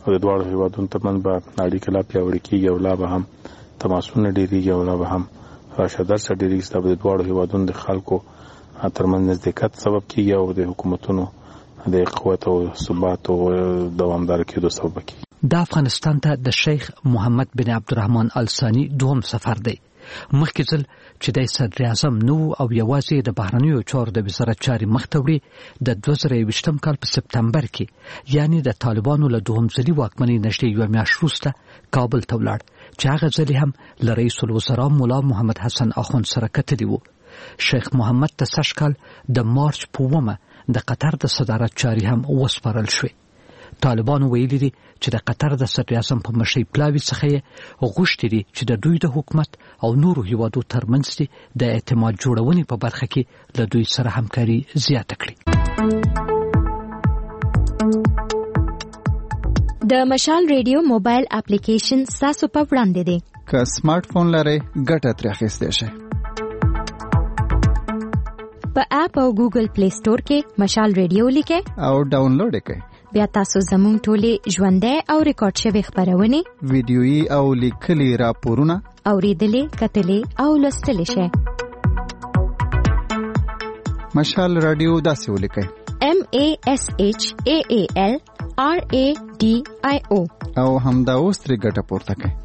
او د دواړو هیوادونو ترمنځ به اړیکې لا پیاوړې کیږي او لا به هم تماسونه ډېریږي او لا به هم راشه درشه ډېریږي چې د دواړو هیوادونو د خلکو ترمنځ نزدېکت سبب کیږي او د حکومتونو د قوت او ثبات او دوامدار کېدو سبب کیږي. د افغانستان ته د شیخ محمد بن عبدالرحمن الثاني دوهم سفر دی. مخکې ځل چې د صدر اعظم نو او یوازې د بهرنیو چارو د وزارت چارې مخته وړي د 2020 کال په سپتمبر کې یعنی د طالبانو له دوهم ځلي واکمنۍ نږدې یوه میاشت وروسته کابل ته ولاړ چې هغه ځل هم له رئیس الوزرا مولا محمد حسن اخوند سره کتلي وو. شیخ محمد ته سږ کال د مارچ په 9 د قطر د صدارت چارې هم وسپارل شوې. طالبانو ویلي دي چې د قطر د صدر اعظم په مشرۍ پلاوي څخه یې غوښتي دي چې د دوی د حکومت او نورو هیوادو ترمنځ دي د اعتماد جوړونې په برخه کې له دوی سره همکاري زیاته کړي. د مشال ریډیو موبایل اپلیکیشن تاسو په وړاندې دی. که سمارټ فون لرئ ګټه ترې اخیستی شئ. په اپ او ګوګل پلی سٹور کې مشال ریډیو لیکئ او ډاونلوډ یې کړئ. بیا تاسو زموږ ټولې ژوندۍ او ریکارډ شوي خبرونه ویډیويي او لیکلي راپورونه اوریدلې کتلې او لوستلې شئ. مشال رادیو داسې ولیکئ MASHAAL RADIO او همدا اوس ترې ګټه پورته کړئ.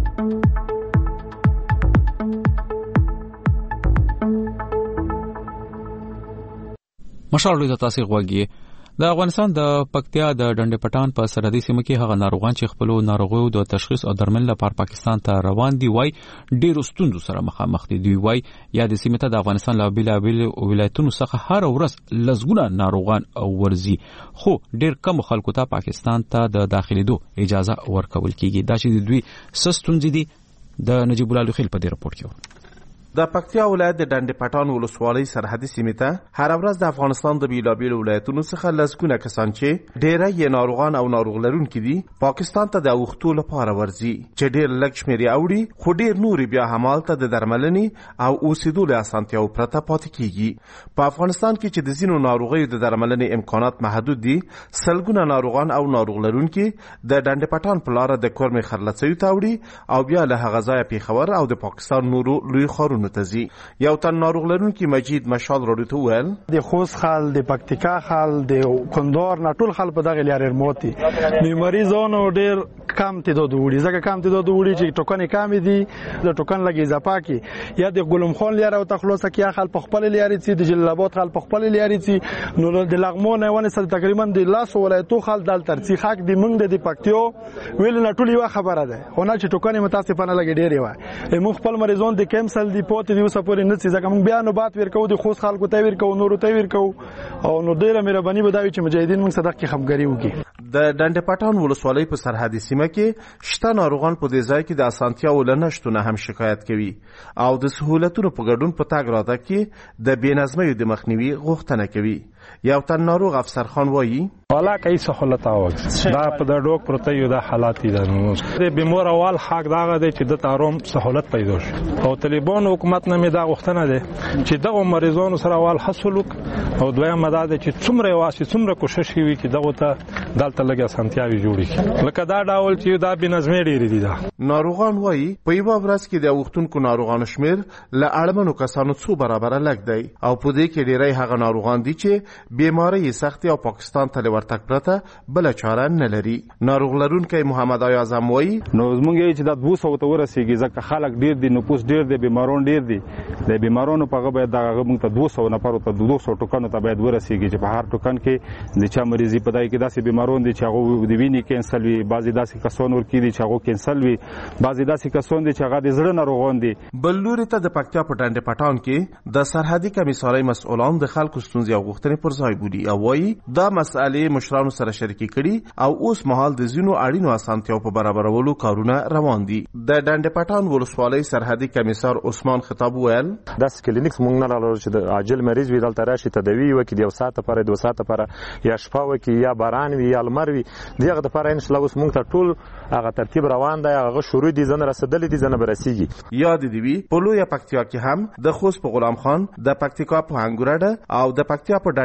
مشال رادیو تاسو غوږی د افغانستان د پکتیا د ډنډ پټان په سرحدي سیمه کې هغه ناروغان چې خپل ناروغیو د تشخیص او درمل لپاره پاکستان ته روان دي وای ډېر ستونزو سره مخامخ دي وای یا د سیمه ته د افغانستان له بیلابیل ولایتونو څخه هر ورځ لزګونه ناروغان ورزي خو ډېر کم خلکو ته پاکستان ته د داخليدو اجازه ورکول کیږي. دا چې دوی سستونځي دي د نجیب الله خیل په دې راپور کې. د پکتیا ولایت د ډنډ پټان ولسوالۍ سرحدي سیمې ته هر ورځ د افغانستان د بیلابیلو ولایتونو څخه لزګونه کسان چې ډېری یې ناروغان او ناروغ لرونکي دي پاکستان ته د اوښتو لپاره ورځي چې ډېر لږ شمېر یې اوړي خو ډېر نور بیا همالته د درملنې او اوسېدو له اسانتیاو پرته پاتې کیږي. په افغانستان کې چې د ځینو ناروغیو د درملنې امکانات محدود دي سلګونه ناروغان او ناروغ لرونکي د ډنډ پټان په لاره د کورمې خرلڅیو ته اوړي او بیا له هغه ځایه پېښور او د پاکستان نورو لوی ښارونو تزي. یو تن ناروغ لرونکي مجید مشال راډیو ته وویل د خوست خال د پکتیکا خال د کندهار نه ټول خال په دغه لارې موتي نو مریضانو ډېر کم تعداد وړي ځکه کم تعداد وړي چې ټوکن کم دي د ټوکن لګي اضافه کی یا د ګلم خان لاره او تخلص کی خال په خپل لارې چې د جلال آباد خال په خپل لارې چې نو د لغمون ونه سره تقریبا د لاس ولایتو خال دال ترڅی حق د منګ د پکتیو ویل نه ټول یو خبره ده خو نه چې ټوکن متاسفانه لګي ډېر وای موږ خپل مریضان د کیمسل دی پوت دی سپورې نه ځکه موږ بیا نو بات ورکو د خوست خلکو ته ورکو نورو ته ورکو او نو ډیره مهرباني بداوي چې مجاهدین موږ صدق کې خبرګری وکړي. د ډنډ پټان ولسوالۍ په سرحدي سیمه کې شته ناروغان په دې ځای کې د اسانتیا ولنشتونه هم شکایت کوي او د سہولتونو په ګډون په تاګ راځي کې د بېنظمۍ د مخنیوي غوښتنه کوي. یو تن ناروغ افسر خان وایي والا کای سہولت اوس دا په د ډوک پرته یو د حالات دي نو د بیمار اول حق داغه دی چې د تاروم سہولت پیدا شي او طالبان حکومت نه می دا غوښتنه ده چې دغه مریضانو سره اول حسلوک او دویم مدد چې څومره واسي څومره کوشش کوي چې دغه ته دلته لګي سنتیاوي جوړي لکه دا ډول چې دا بنظمي ډیری دي. دا ناروغان وایي په یو ورځ کې د وختونکو ناروغانو شمیر ل اړمنو کسانو څو برابر لګ دی او په دې کې ډیری هغه ناروغان دي چې بیماری سختي او پاکستان ته ورتګ پرته بل چاره نه لري. ناروغ لرونکي محمد اعظم وایي نو زمونږ چې د 200 ته ورسیږي ځکه خلک ډیر دي نفوس ډیر دي بیمارون ډیر دي د بیمارونو په غو باید دغه موږ ته 200 نفر ته 200 ټوکن ته باید ورسیږي چې په هر ټوکن کې د چا مریضي په دای کې داسې بیمارون دي چې هغه د وینې کینسل وي بعضی داسې کسان ور کې دي چې هغه کینسل وي بعضی داسې کسان دي چې هغه د زړه ناروغان دي. بل لوري ته د پکتیا په ډنډ پټان کې د سرحدي کمیسارۍ مسؤلان د خلکو ستونزې او غوښتنې پر ځای بولي او وایي دا مسئلې مشرانو سره شریکي کړي او اوس مهال د زینو اړینو اسانتیاو په برابرولو کارونه روان دي. د ډنډ پټان ولسوالۍ سرحدي کمیسار عثمان خطاب ویل داس کلینیکس مونږ نه لرو چې د عاجل مریض وي دلته راشي تداوی وکړي د 1 ساعت لپاره 2 ساعت لپاره یا شپه وکړي یا باران وي یا لمر وي دغه لپاره ان شاء الله اوس مونږ ته ټول هغه ترتیب روان دی هغه شروع دي زنه رسیدلې دي زنه برسیږي. یاد دی وی په لویه پکتیا کې هم د خوست په غلام خان د پکتیکا په هنګورډه او د پکتیا په ډنډ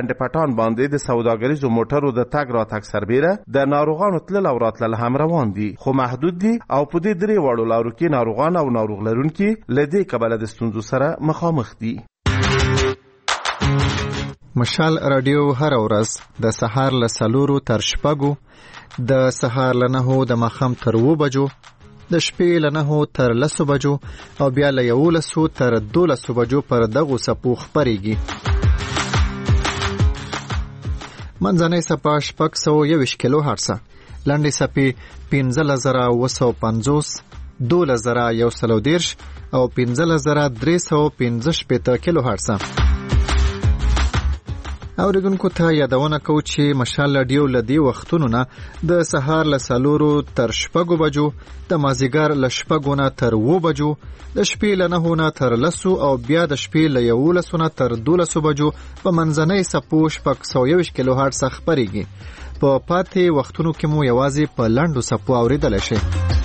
ډنډ پټان باندې د سوداګریزو موټرو د تګ راتګ سربیره د ناروغانو تلل او راتلل هم روان دي، خو محدود دي او په دې درې واړو لارو کې ناروغان او ناروغ لرونکي له دې کبله د ستونزو سره مخامخ دي. مشال رادیو هر ورځ د سهار له 4 تر 6، د سهار له 9 د ماښام تر 2 بجو، د شپې له 9 تر 10 بجو او بیا له 11 تر 12 بجو پر دغو څپو خپرېږي. منځنۍ څپه 621 کیلو هرتز، لنډې څپې 15950، 12130 او 15315 کیلو هرتز. اوریدونکو ته یادونه کوو چې مشال رادیو له دې وختونو نه د سهار له 4 تر 6 بجو، د مازیګر له 6 نه تر 2 بجو، د شپې له 9 نه تر 10 او بیا د شپې له 11 نه تر 12 بجو په منځنۍ څپو 621 کیلو هرتز خپرېږي. په پاتې وختونو کې مو یوازې په لنډو څپو اوریدلی شي.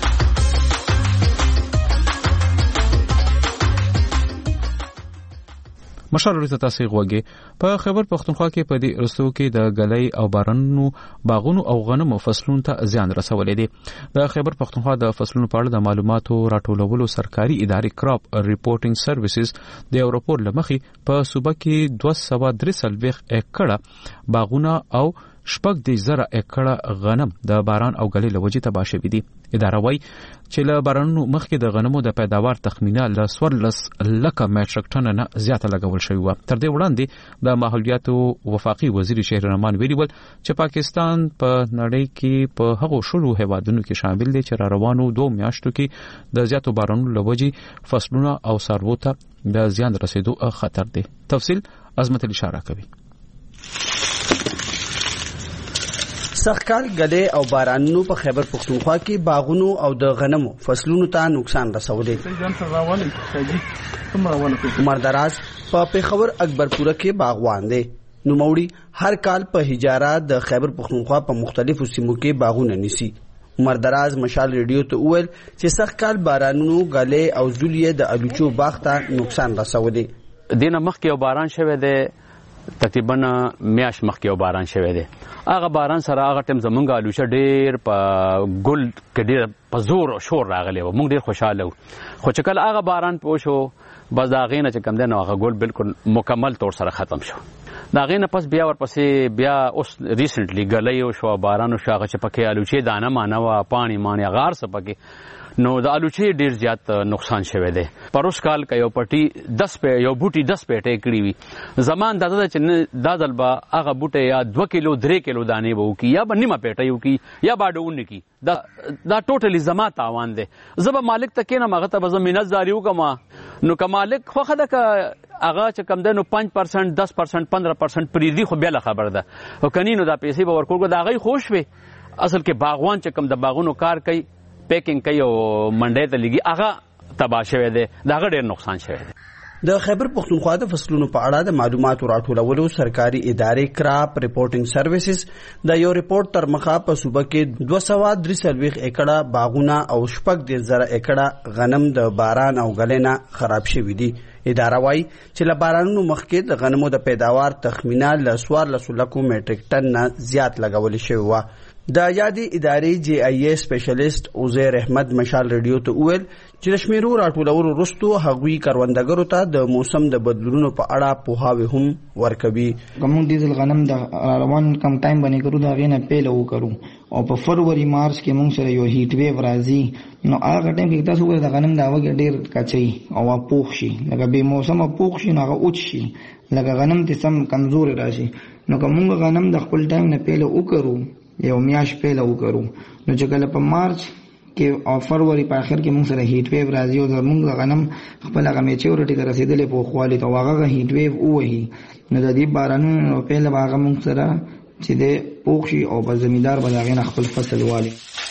مشال رادیو ته تاسو غوږی په خیبر پختونخوا کې په دې رستو کې د غلۍ او بارانونو باغونو او غنمو فصلونو ته زیان رسولې دي. د خیبر پختونخوا د فصلونو په اړه د معلوماتو راټولولو سرکاري ادارې کراپ ریپورټینګ سروسز د یو راپور لمخې په صوبه کې 243 ایکړه باغونه او 10 ایکړه غنم د باران او غلۍ له وجې تباه شوي دي. اداره وايي چې له بارانونو مخکې د غنمو د پیداوار تخمینه له 14 لکه میټریک ټن نه زیاته لګول شوې وه. تر دې وړاندې د ماحولیاتو وفاقي وزیر شهر رحمان ویلي ول چې پاکستان په نړۍ کې په هغو شلو هیوادونو کې شامل دی چې را روانو 2 میاشتو کې د زیاتو بارانونو له وجې فصلونه او څارویو ته د زیان رسیدو خطر دی. تفصیل عظمت علی اشاره کوي. سخکال غلې او بارانونو په خیبر پختونخوا کې باغونو او د غنمو فصلونو ته نقصان رسولی. عمر دراز په پیښور اکبرپوره کې باغوان دی. نوموړي هر کال په هجاره د خیبر پختونخوا په مختلفو سیمو کې باغونه نیسي. عمر دراز مشال رادیو ته وویل چې سخکال بارانونو غلې او زولیه د الوچو باغ ته نقصان رسولی. دینه مخکې باران شوه دی، تقریبا میاش مخکې یو باران شوی دی. هغه باران سره هغه ټیم زمونږ الوچه ډېر په ګل کې ډېر په زور او شور راغلی و. موږ ډېر خوشحاله وو، خو چې کله هغه باران پوه شو بس د هغې نه چې کوم دی نو هغه ګل بالکل مکمل طور سره ختم شو. د هغې نه پس بیا ورپسې بیا اوس ریسنټلی ګلی وشوه، باران وشو، هغه چې پکې الوچې دانه مانه وه، پاڼې مانې هغه هر څه پکې، نو د الوچې ډیر زیات نقصان شوی دی. پروس کال که یو پټي 10 یو بوټي 10 پیټې کړي وي، زمان دا چې دا ځل به هغه بوټی یا 2 کیلو 3 کیلو دانې به وکړي یا به نیمه پیټه یې وکړي یا باډه ونکړي. دا ټوټلی زما تاوان دی. زه به مالک ته کینم، هغه ته به زه منتظاري وکړم، نو که مالک خوښه ده که هغه چې کم دی نو 5% 10% 15% پرېږدي، خو بیا له خبر ده، خو که نه نو دا پیسې به ورکوړو. د هغې خوش وي. اصل کې باغوان چې کم د باغونو کار کوي، پیکینګ کوي او منډۍ ته لګي، هغه تباه شوی دی، د هغه ډېر نقصان شوی دی. د خیبر پختونخوا د فصلونو په اړه د معلوماتو راټولولو سرکاري ادارې کراپ ریپورټینګ سروسز د یو ریپورت تر مخه په صوبه کې 243 ایکړه باغونه او 10 ایکړه غنم د باران او غلې نه خراب شوي دي. اداره وايي چې له بارانونو مخکې د غنمو د پیداوار تخمینه له 14 لکو میټریک ټن نه زیات لګول شوی و. د یادې ادارې جی آی ای سپیشلیست عزیر احمد مشال رادیو ته وویل چې د شمیرو راټولولو وروسته هغوی کروندګرو ته د موسم د بدلونونو په اړه پوهاوی هم ورکوي. کوم ډیزل غنم د روان کم ټایم باندې کړو دا غینه پیل وکړو او په فروری مارچ کې موږ سره یو هیټ ویو راځي، نو هغه ټایم کې تاسو د غنم دا وګ ډیر کچي او پوښ شي، لکه به موسم پوښ شي نه اوچ شي، لکه غنم ته سم کمزور راشي. نو کوم غنم د خپل ټایم نه پیل وکړو، یو میاش پیل وکړو، نو چې کله په مارچ کې او فروری په اخر کې موږ سره هیټ ویو راځي او زموږ غنم خپل هغه میچورټي ته رسیدلې په خوالي ته هغه هیټ ویو ووهي، نو د دې بارانونو پیل هغه موږ سره چې د پوښي او په زمیندار باندې خپل فصل والي.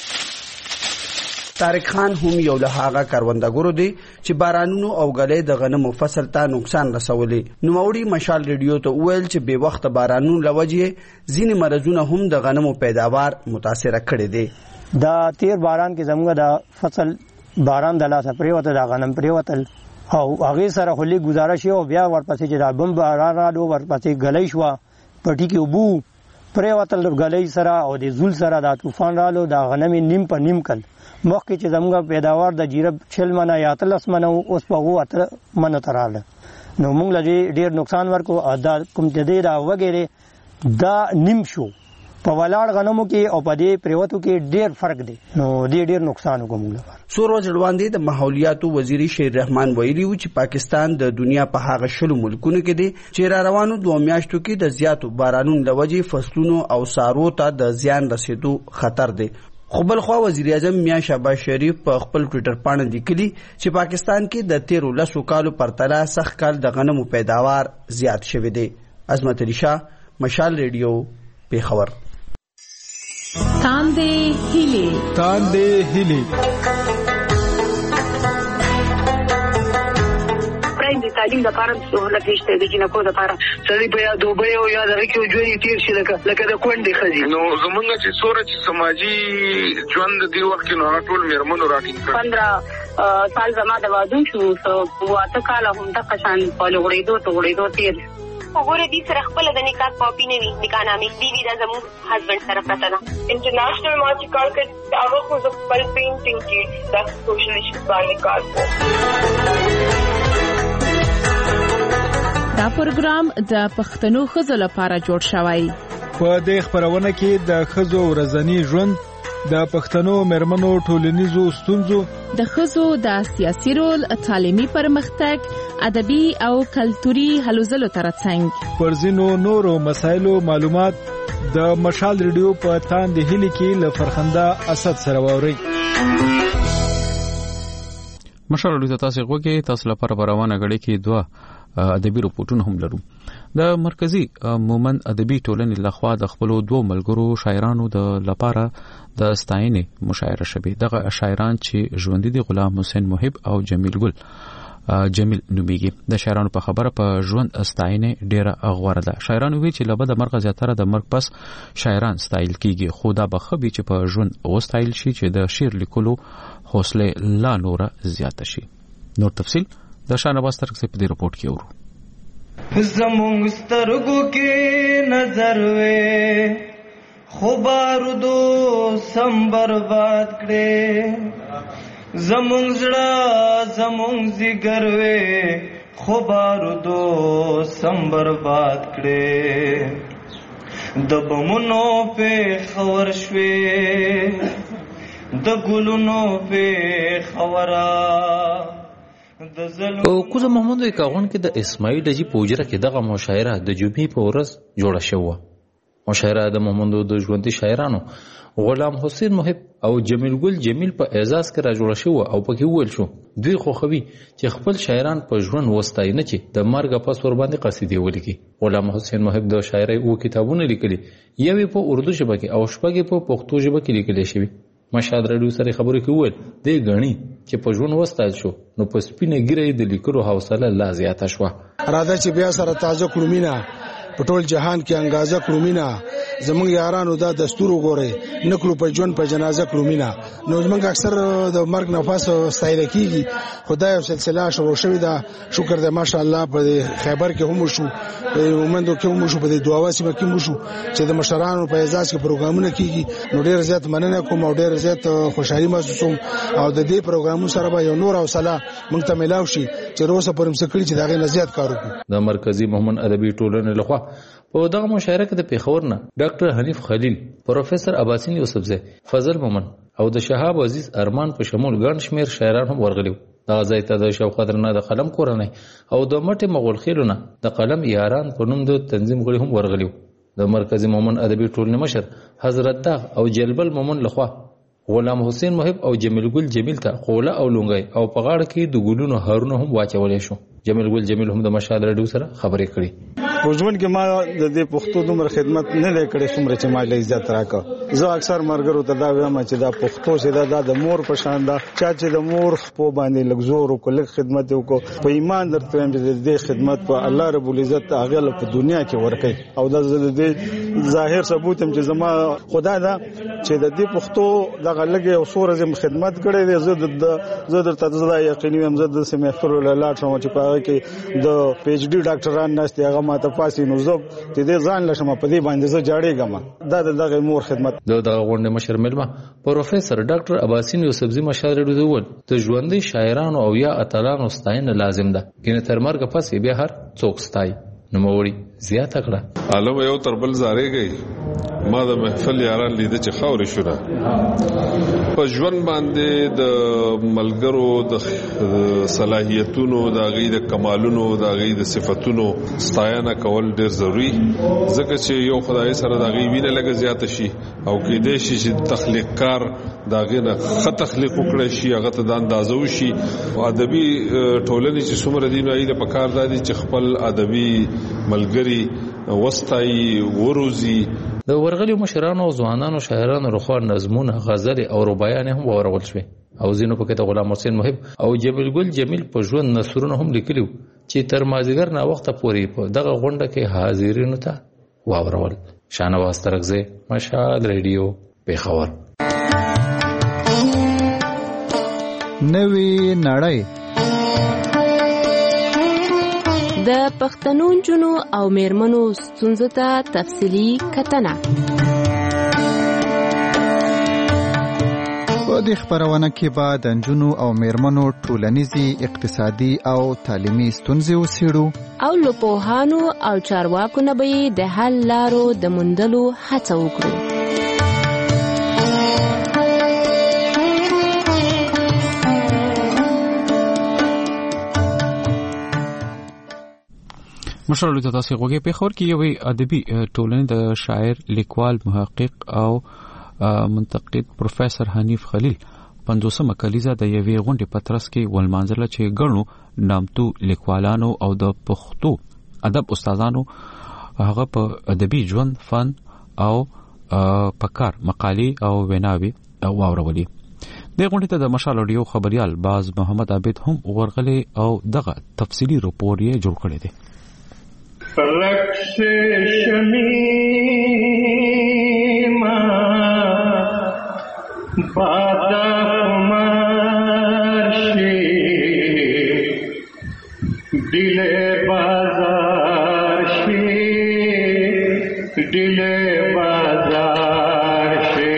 طارق خان هم یو له هغه کروندګرو دی چې بارانونو او غلې د غنمو فصل ته نقصان رسولي. نوموړي مشال رادیو ته وویل چې بې وخت بارانونو لوجې ځینې مرزونه هم د غنمو پیداوار متاثر کړي دي. دا تیر باران کې زموږ د فصل باران د لاسه پریوته د غنم پریوتل او هغه سره خلی گزارش یو بیا ورپسې چې د بم باران راډو ورپسې غلې شو پټي کې وبو پریوتل غلې سره او د زول سره د طوفان رالو د غنم نیم په نیم کل مخکې چې زموږ پیداوار د جیرب 6 منه یا 13 منه اوس په 8 منه تراله نو موږ لږ ډیر نقصان ورکو دا کوم دې دا وګړي دا نیم شو په ولاړ غنمو کې او په دې پریوتو کې ډیر فرق دی نو ډیر نقصان وګمول. سورو ځړواندې د ماحولیاتو وزیر شیر رحمان ویلي و چې پاکستان د دنیا په هغه شلو ملکونو کې دی چې را روانو 2 میاشتو کې د زیاتو بارانونو لوجې فصلونو او سارو ته د زیان رسیدو خطر دی. خو بل خو وزیر اعظم میاں شهباز شریف په خپل ټوئیټر باندې لیکلي چې پاکستان کې د 13 کالو پرتله سخت کال د غنمو پیداوار زیات شوی دی. عظمت علي شاه، مشال ریډیو، پیښور. تاندې هیلې د تعلیم د لپاره سہولت نشته د جنکو د لپاره سړي په یا دوبه او یا د کې ژوند تیر شي لکه د کونډې خزي نو زمونږ چې سورج سماجی ژوند دی وخت نو ټول میرمنو راټینګ 15 سال زما د واده شو واته کال هم د قشان په لوړېدو تیر وګوره دې سره خپل د نکاح کاپی نه وي نکاح نامې دی د زمو هسبند سره پته ده انټرنیشنل مارچ کار کې هغه خو د خپل پینټینګ کې د سوشل ایشوز باندې کار کوي. دا پروګرام د پښتنو ښځو لپاره جوړ شوی. په دې خبرونه کې د ښځو ورځنی ژوند، د پښتنو مېرمنو ټولنیزو ستونزو، د ښځو د سیاسي رول، تعلیمي پرمختګ، ادبي او کلتوري هلو ځلو ترڅنګ پر ځینو نورو مسایلو معلومات د مشال ریډیو په تاندې هیلې کې له فرخنده اسد سره واوري. مشال ریډیو تاسو غوږی تاسو لپاره روانه غړي کې 2 ادبي رپورټونه هم لرو. د مرکزی مومن ادبي ټولنې لخوا د خپل 2 ملګرو شاعرانو د لپاره د ستاینې مشاعره شوه. دغه شاعران چې ژوند دي غلام حسین محب او جمیل ګل جمیل نومیږي. د شاعرانو په خبره په ژوند ستاینې ډیره غوړه ده. شاعرانو وی چې لبد مرغ زیاتره د مرګ پس شاعران ستایل کیږي، خو دا بخبي چې په ژوند وستایل شي چې د شعر لیکلو حوصله لا نور زیات شي. نور تفصیل د شاهنواز ترک سے په دې رپورت کې اورو. زمونږ سترګو کې نظر وې خو بارودو سم برباد کړې، زمونږ زړه زمونږ زیګر وې خو بارودو سم برباد کړې، د بمونو په خور شوې د ګلونو په خورا. او کوزه محمد وی کاغون کې د اسماعیل اجي پوجره کې دغه مشاعره د جمعې په ورځ جوړه شوه. مشاعره د محمد د ژوندۍ شاعرانو غلام حسین محب او جمیل ګل جمیل په اعزاز کې را جوړه شوه او پکې ویل شو دوی خوخوي چې خپل شاعران په ژوند وستای نه چې د مرګ پس ور باندې قصیدې ولیکي. غلام حسین محب د شاعرۍ او کتابونه لیکلي، یوې په اردو ژبه کې او شپږې په پښتو ژبه کې لیکل شوی. مشهد رادیو سره خبرې کوي د غنی چې په ژوند وستای شو نو په سپینه ګیره د لیکلو حوصله لا زیاته شو. راځي چې بیا سره تازه کړومینا په ټول جهان کې انګازه کړومینا زمونږ یارانو دا دستور وګوري نکلو په ژوند په جنازه کړومینا. نو زمونږ اکثر د مرګ نفس ستایل کیږي، خدای او سلسله شروع شوی دا. شکر دې ماشاءالله په خیبر کې هم شو، په مومندو کې هم شو، په دعاواسي کې هم شو چې د مشرانو په اعزاز کې پروګرامونه کیږي. نو ډیر زیات مننه کوم او ډیر زیات خوشحالي محسوسوم او د دې پروګرامونو سره به یو نور حوصله موږ ته ملاوي شي چې روزه پرم سکړي چې داغه نزيات کار وکړو. د مرکزی مومن ادبي ټولنې لخوا په دغه مشاعره کې د پیښور نه ډاکټر حنیف خلیل، پروفیسور عباسین یوسفزی، فضل مومن او د شهاب عزیز ارمان په شمول ګڼ شمیر شاعران هم ورغلي. دغه ځای ته د شوکت نه د قلم کورنۍ او د مټې مغول خیلونه د قلم یاران په نوم د تنظیم غړي هم ورغلي. د مرکزی مومن ادبي ټولنې مشر حضرت داغ او جلبل مومن لخوا غلام حسین محب او جمیل ګل جمیل ته خوله او لونګي او په غاړه کې د ګلونو هارونه هم واچولې شو. جمیل ګل جمیل هم د مشهد رادیو سره خبرې کړې. په ژوند کې ما د دې پښتو دومره خدمت نه لکړې څومره چې ما له عزت راکړه. زه اکثر مرګرو ته دا وایم چې دا پښتو چې دا د مور په شان دا چې د مور خپل باندې لګزور او کله خدمت وکړو په ایمان درته وایم چې دې خدمت په الله رب العزت هغه په دنیا کې ورکړي. او دا د دې ظاهر ثبوت هم چې زما خدا دا چې د دې پښتو دغه لګي او سورې زم خدمت کړې دي. زه درته زړه یقیني وم زه د سیمه خپل لاټ شوم چې په کې د پی ایچ ډي ډاکټران نشته هغه ماته پاسي نو زه چې دې ځان لشم په دې باندې زه جاړېږم دا دغه مور خدمت دغه غونډه مشر ملما پروفیسور ډاکټر اباسین یوسفزي مشال رډو ول ته ژوندۍ شاعرانو او یا اتلانو ستاینه لازم ده کینه تر مرګ پسې بیا هر څوک ستای نوموړي زیاته کړه عالم یو تر بل زارې گئی ما د محفل یاران لیده چې خاورې شونه په ژوند باندې د ملګرو د صلاحیتونو د غي د کمالونو د غي د صفاتونو ستاینه کول ډیر ضروری ځکه چې یو خدای سره د غي وینه لګ زیات شي او کې دې شي چې تخلیق کار دا غینه خط تخلیق وکړي شي هغه ته د اندازو شي او ادبي ټولنې چې څومره دي نو ایله په کار دادي چې خپل ادبي ملګری وستای وروزی د ورغلي مشرانو او ځوانانو شاعرانو رخوا نظمونه غزل او رباعیان هم ورغول شوي او ځینو پکې د غلام حسین محب او جبل ګل جمیل په ژوند نثرونه هم لیکلي چې تر مازیګر نه وخت پورې په دغه غونډه کې حاضرینو ته واورول. شانواز ترغزی، مشال ریډیو، پیښور. نوې نړۍ د پښتنو نجونو او میرمنو ستونزو ته تفصیلي کتنه. په دې خبرونه کې به د نجونو او میرمنو ټولنیزي، اقتصادي او تعلیمي ستونزې وڅېړو او له پوهانو او چارواکو نه به د حل لارو د موندلو هڅه وکړو. مشرلو ته تاسو غوږی پیښور کې یو ادبي ټولنې د شاعر، لیکوال، محقق او منتقد پروفیسور حنیف خلیل 50مه کلیزه د یوې غونډې په ترڅ کې ولمانځله چې ګڼو نامتو لیکوالانو او د پښتو ادب استادانو هغه په ادبي ژوند، فن او پکار مقالې او ویناوي واورولې. د غونډې ته د مشال رادیو خبريال باز محمد عابد هم ورغلی او دغه تفصیلی راپور یې جوړ کړی دی. رکششنی ما بادا کمارشی دل بازار شی دل بازار شی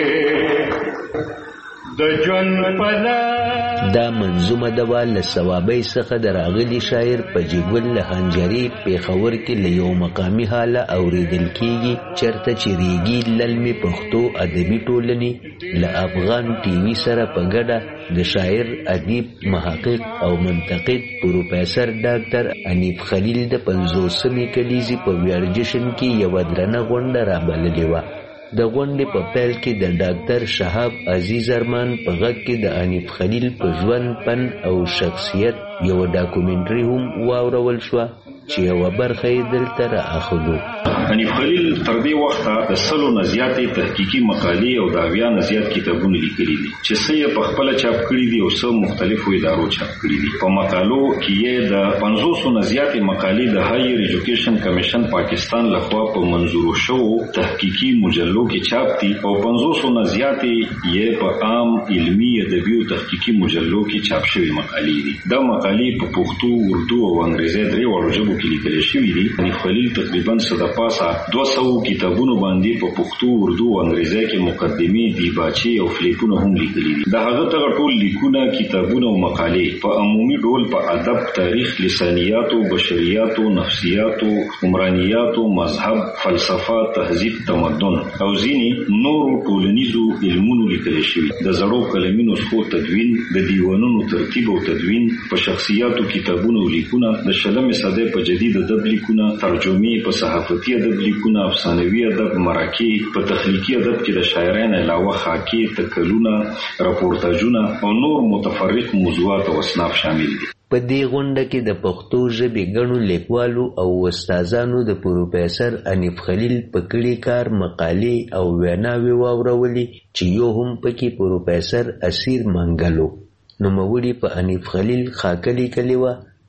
د جون پلا دا منظومه دوا له ثوابۍ څخه د راغلي شاعر په جګول لهانجري پیښور کې له یو مقامي حاله اوریدل کیږي چرته چې ریګي للمي پښتو ادبي ټولنې له افغان ټي وي سره په ګډه د شاعر، ادیب، محقق او منتقد پروفیسور ډاکټر حنیف خلیل د 50مې کلیزې په ویاړ جشن کې یوه درنه غونډه رابللې وه. د غونډې په پیل کې د ډاکټر شهاب عزیز ارمان په غږ کې د حنیف خلیل په ژوند، فن او شخصیت یو ډاکومنټري هم واورول شوه چې یوه برخه یې دلته رااخلو. حنیف خلیل تر دې وخته د 100 نه زیاتې تحقیقي مقالې او د 80 نه زیات کتابونه لیکلي دي چې څه یې په خپله چاپ کړي دي او څه مختلفو ادارو چاپ کړي دي. په مقالو کې یې د 500 نه زیاتې مقالې د هایر ایجوکیشن کمیشن پاکستان لخوا په منظورو شوو تحقیقي مجلو کې چاپ دي او 500 نه زیاتې یې په عام علمي، ادبي او تحقیقي مجلو کې چاپ شوي مقالې دي. دا مقالې په پښتو، اردو او انګریزي درې وړو ژبو کې لیکل شوي دي. حنیف خلیل تقریبا صدپاسه 200 کتابونو باندې په پښتو، اردو او انګریزي کې مقدمې، دیباچې او فلیپونه هم لیکلي دي. د هغه ته ټول لیکونه، کتابونه او مقالې په عمومي ډول په ادب، تاریخ، لسانیاتو، بشریاتو، نفسیاتو، عمرانیاتو، مذهب، فلسفه، تهذیب، تمدن او ځینې نورو ټولنیزو علمونو لیکل شوي. د زړو کلمینو څخه تدوین، د دیوانونو ترتیب او تدوین، په شخصیاتو کتابونه او لیکونه، د 20مې صدۍ په جدید ادب لیکونه، ترجمې، په صحافتي ادب لیکونه، افسانوي ادب، مرکې، په تخلیقي ادب کې د شاعرانو علاوه خاکې، تکلونه، راپورتاژونه او نور متفرق موضوعات او اصناف شامل دي. په دې غونډه کې د پښتو ژبې ګڼو لیکوالو او استادانو د پروفیسور حنیف خلیل په کړي کار مقالې او ویناوې واورولې چې یو هم پکې پروفیسور اسیر منګلو. نوموړي په حنیف خلیل خاکه لیکلې وه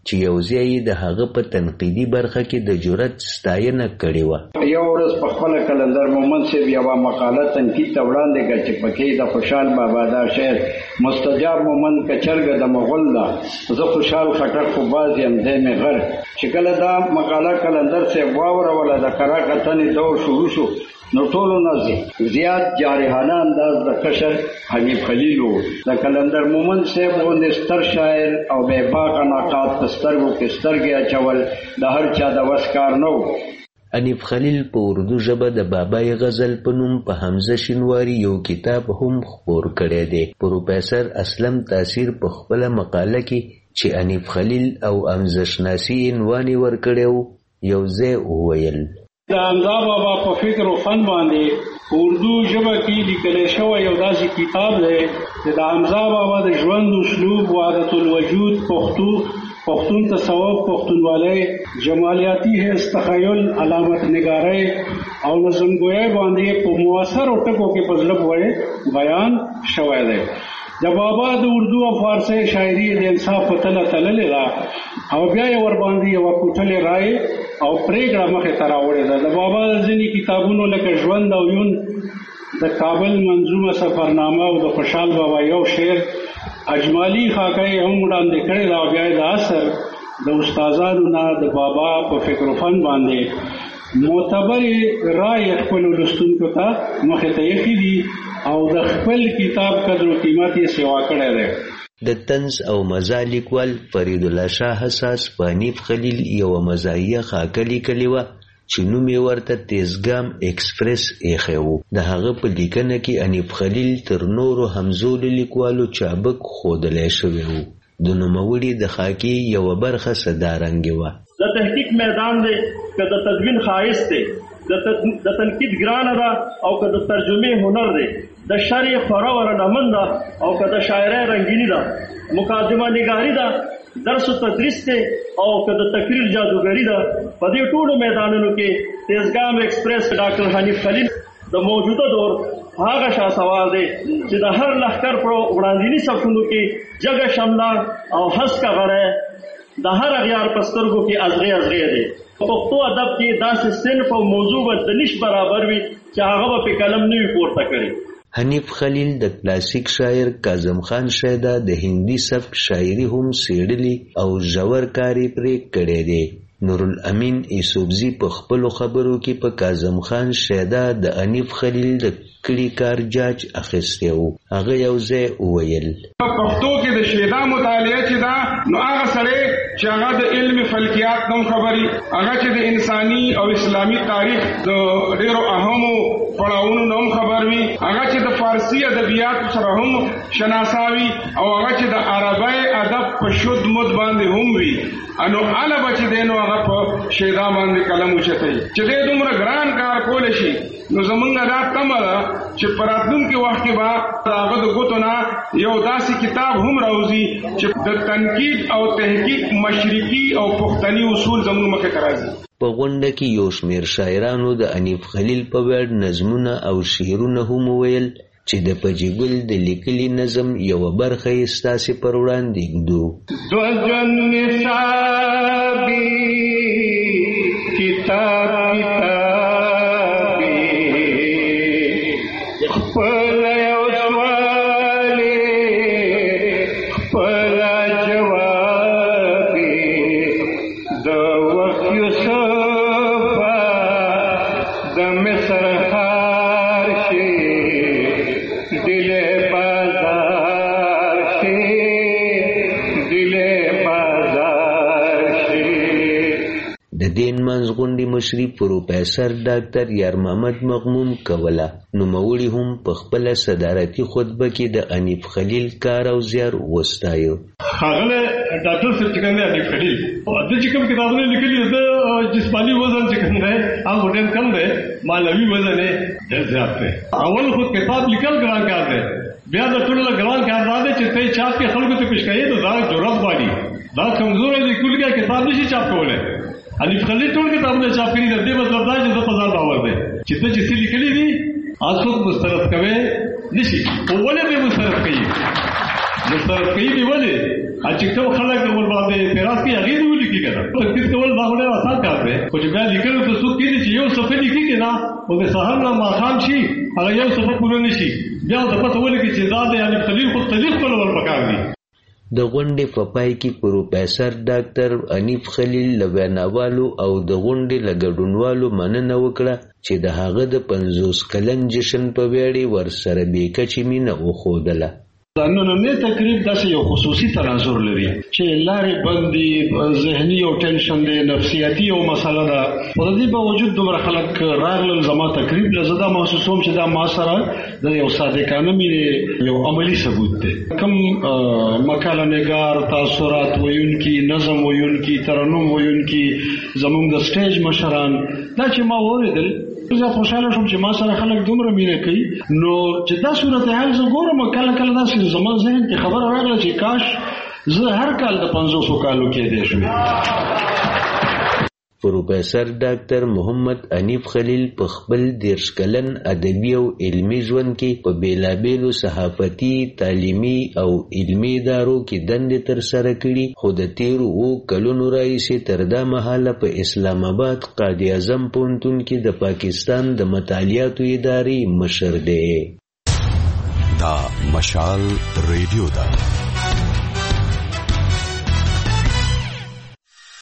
چې یو ځای د هغه په تنقیدي برخه کې د جرأت ستاینه کړې وه. یو ورځ په خپل کلندر مومند صاحب یوه مقاله تنقید ته وړاندې کړه چې پکې د خوشحال بابا دا شعر مستجاب مومند کچرګه د مغل ده زه خوشحال خټک خو باز یم دی مې غر. چې کله دا مقاله کلندر صاحب واوروله د کره کتنې دور شروع شو نو ټولو نه زیات جارحانه انداز د کشر حنیف خلیل و. د کلندر مومند صاحب غوندې ستر شاعر او بې باکه نقاد په سترګو کې سترګې اچول د هر چا د وس کار نه و. حنیف خلیل په اردو ژبه د بابای غزل په نوم په حمزه شینواري یو کتاب هم خپور کړی دی. پروفیسر اسلم تاثیر په خپله مقاله کې چې حنیف خلیل او حمزه شناسي عنوان یې ورکړی یو ځای وویل د حمزه بابا په فکر او فن باندې اردو ژبه کې لیکل شوی یو داسې کتاب دی چې د حمزه بابا د ژوند اسلوب وحدت الوجود پښتون تصوف پښتونولۍ جمالیاتي حس تخیل علامت نگارۍ او نظمګویۍ باندې په مؤثرو ټکو کې په زړه پورې بیان شوی دی. د بابا د اردو او فارسي شاعري د انصاف په تله تللې ده او بیا یې ورباندې یوه کوټلې رایې او پرېکړه مخې ته راوړې ده. د بابا ځینې کتابونو لکه ژوند او یون، د کابل منظومه سفرنامه او د خوشحال بابا یو شعر اجمالي خاکه یې هم وړاندې کړې ده او بیا یې د عصر د استادانو نه د بابا په فکر و فن باندې معتبرې رایې خپلو لوستونکو ته مخې ته ایښي دي او د خپل کتاب قدر و قیمت یې سیوا کړی دی. د طنز او مزاح لیکوال فرید الله شاه حساس په حنیف خلیل یوه مزاحیه خاکه لیکلې وه چې نوم یې ورته تیزګام ایکسپریس ایښی و. د هغه په لیکنه کې حنیف خلیل تر نورو همزولو لیکوالو چابک ښودلی شوی و. د نوموړي د خاکې یوه برخه صدارنګې وه. د تحقیق میدان دی که د تدوین ښایست دی، د تنقید ګرانه ده او که د ترجمې هنر دی، د شرح خوره ورنمن ده او که د شاعرۍ رنګیني ده، مقدمه نگاري ده، درس و تدریس دی او که د تقریر جادوګري ده. په دې ټولو میدانونو کې تیزګام ایکسپریس ډاکټر حنیف خلیل د موجوده دور هغه شاسوار دی چې د هر لښکر په وړاندیني صفونو کې جګه شمله او هسکه غره د هر اغیار په سترګو کې ازغې ازغې دی. په پښتو ادب کې داسې صنف او موضوع به د نش برابر وي چې هغه به په قلم نه وي پورته کړي. حنیف خلیل د کلاسیک شاعر کاظم خان شیدا د هندي سبک شاعري هم څېړلي او ژور کار یې پرې کړی دی. نورالامین ایسوبزي په خپلو خبرو کې په کاظم خان شیدا د حنیف خلیل د کړي کار جاج اخیستی و. هغه یو ځای وویل په پښتو کې د شیدا مطالعه چې دا نو هغه سړی چې هغه د علم فلکیات نوم خبري، هغه چې د انساني او اسلامي تاریخ د ډیرو اهمو پړاوونو نوم خبر وي، هغه چې د فارسي ادبیات سره هم شناساوي او هغه چې د عربی ادب په شد مد باندې هم وي. انو اله بچ دینو هغه په شیدا باندې قلم وشتي چې دې دومره ګران کار کول شي. نو زمونږ دا تمه ده چې په راتلونکي وخت کې به هغه د ګوتو نه یو داسې کتاب هم راوځي چې د تنقید او تحقیق مشرقي او پښتني اصول زموږ مخې ته راځي. په غونډه کې یو شمېر شاعرانو د حنیف خلیل په ویاړ نظمونه او شعرونه هم وویل چې د پجیګل د لیکلي نظم یوه برخه یې ستاسې پر وړاندې ږدو. دو ژوند نصابي کتاب خپل یو سوالې خپل جواب د وخت یوسف د مصر هار شي دل بازار شي دل بازار شي. د دین منځغونډې مشري پروفیسر ډاکټر یار محمد مغموم کوله. نوموړي هم په خپله صدارتي خطبه کې د حنیف خلیل کار او زیار وستایه. ښاغلی ډاکټر صاحب چې کوم دی حنیف خلیل د چې کوم کتابونه لیکلي د جسماني وزن چې کوم دی هغه ډېر کم دی، معنوي وزن یې ډېر زیات دی. اول خو کتاب لیکل ګران کار دی، بیا د ټولو ګران کار دا دی چې ته یې چاپ کې خلکو ته پیش کوې نو دا جرأت غواړي. دا کمزوری لیکونکی کتاب نشي چاپ کولی. حنیف خلیل ټول کتابونه چاپ کړي دي. دې مطلب دا چې د په ځان باور دی چې ته چې څه لیکلي دي څوک مسترد کوي نشي. ولې به مسترد کوي؟ مسترد کوي دی ولې چې کوم خلک ول باندې پیراس کې هغه دی ولیکي کنه تکلیف کول دا ډېر آسان کار دی خو چې بیا لیکلو ته څوک کېږي چې یو صفحه لیکي کنه او د سهار نه ماښام شي هغه یو صفحه پوره نشي بیا د پته ولګي چې دا د یعنی تلیف کول پکار دی. د غونډې په پای کې پروفیسر ډاکټر انیف خلیل له ویناوالو او د غونډې له ګډونوالو مننه وکړه چې د هغه د 50 کلن جشن په ویاړې ورسره بې کچې مینه وښودله. نننی تقریب داسې یو خصوصي تناظر لري چې لارې بندي ذهني او ټینشن دی نفسیاتي او مسله ده په دې باوجود دومره خلک راغلل زما تقریب له زدا محسوسوم چې دا ما سره د یو صادقانه مینې یو عملی ثبوت دی. کوم مقاله نگار تاثرات ویونکي نظم ویونکي ترنم ویونکي زموږ د سټیج مشران دا چې ما ولیدل زه خوشاله شوم چې ما سره خلک دومره مینه کوي نو چې دا صورتحال زه ګورم کله کله داسې زما ذهن کې خبره راغله چې کاش زه هر کال د 500 کالو کې دی شوم. پروفیسر ډاکټر محمد انیف خلیل په خپل 10 کلن ادبي او علمي ژوند کې په بیلابیلو صحافتي تعلیمي او علمي ادارو کې دندې ترسره کړي خو د تیرو 7 کلونو راهیسې تر دا مهاله په اسلام آباد قاضي اعظم پوهنتون کې د پاکستان د مطالعاتو ادارې مشر دی. دا مشال ریډیو ده.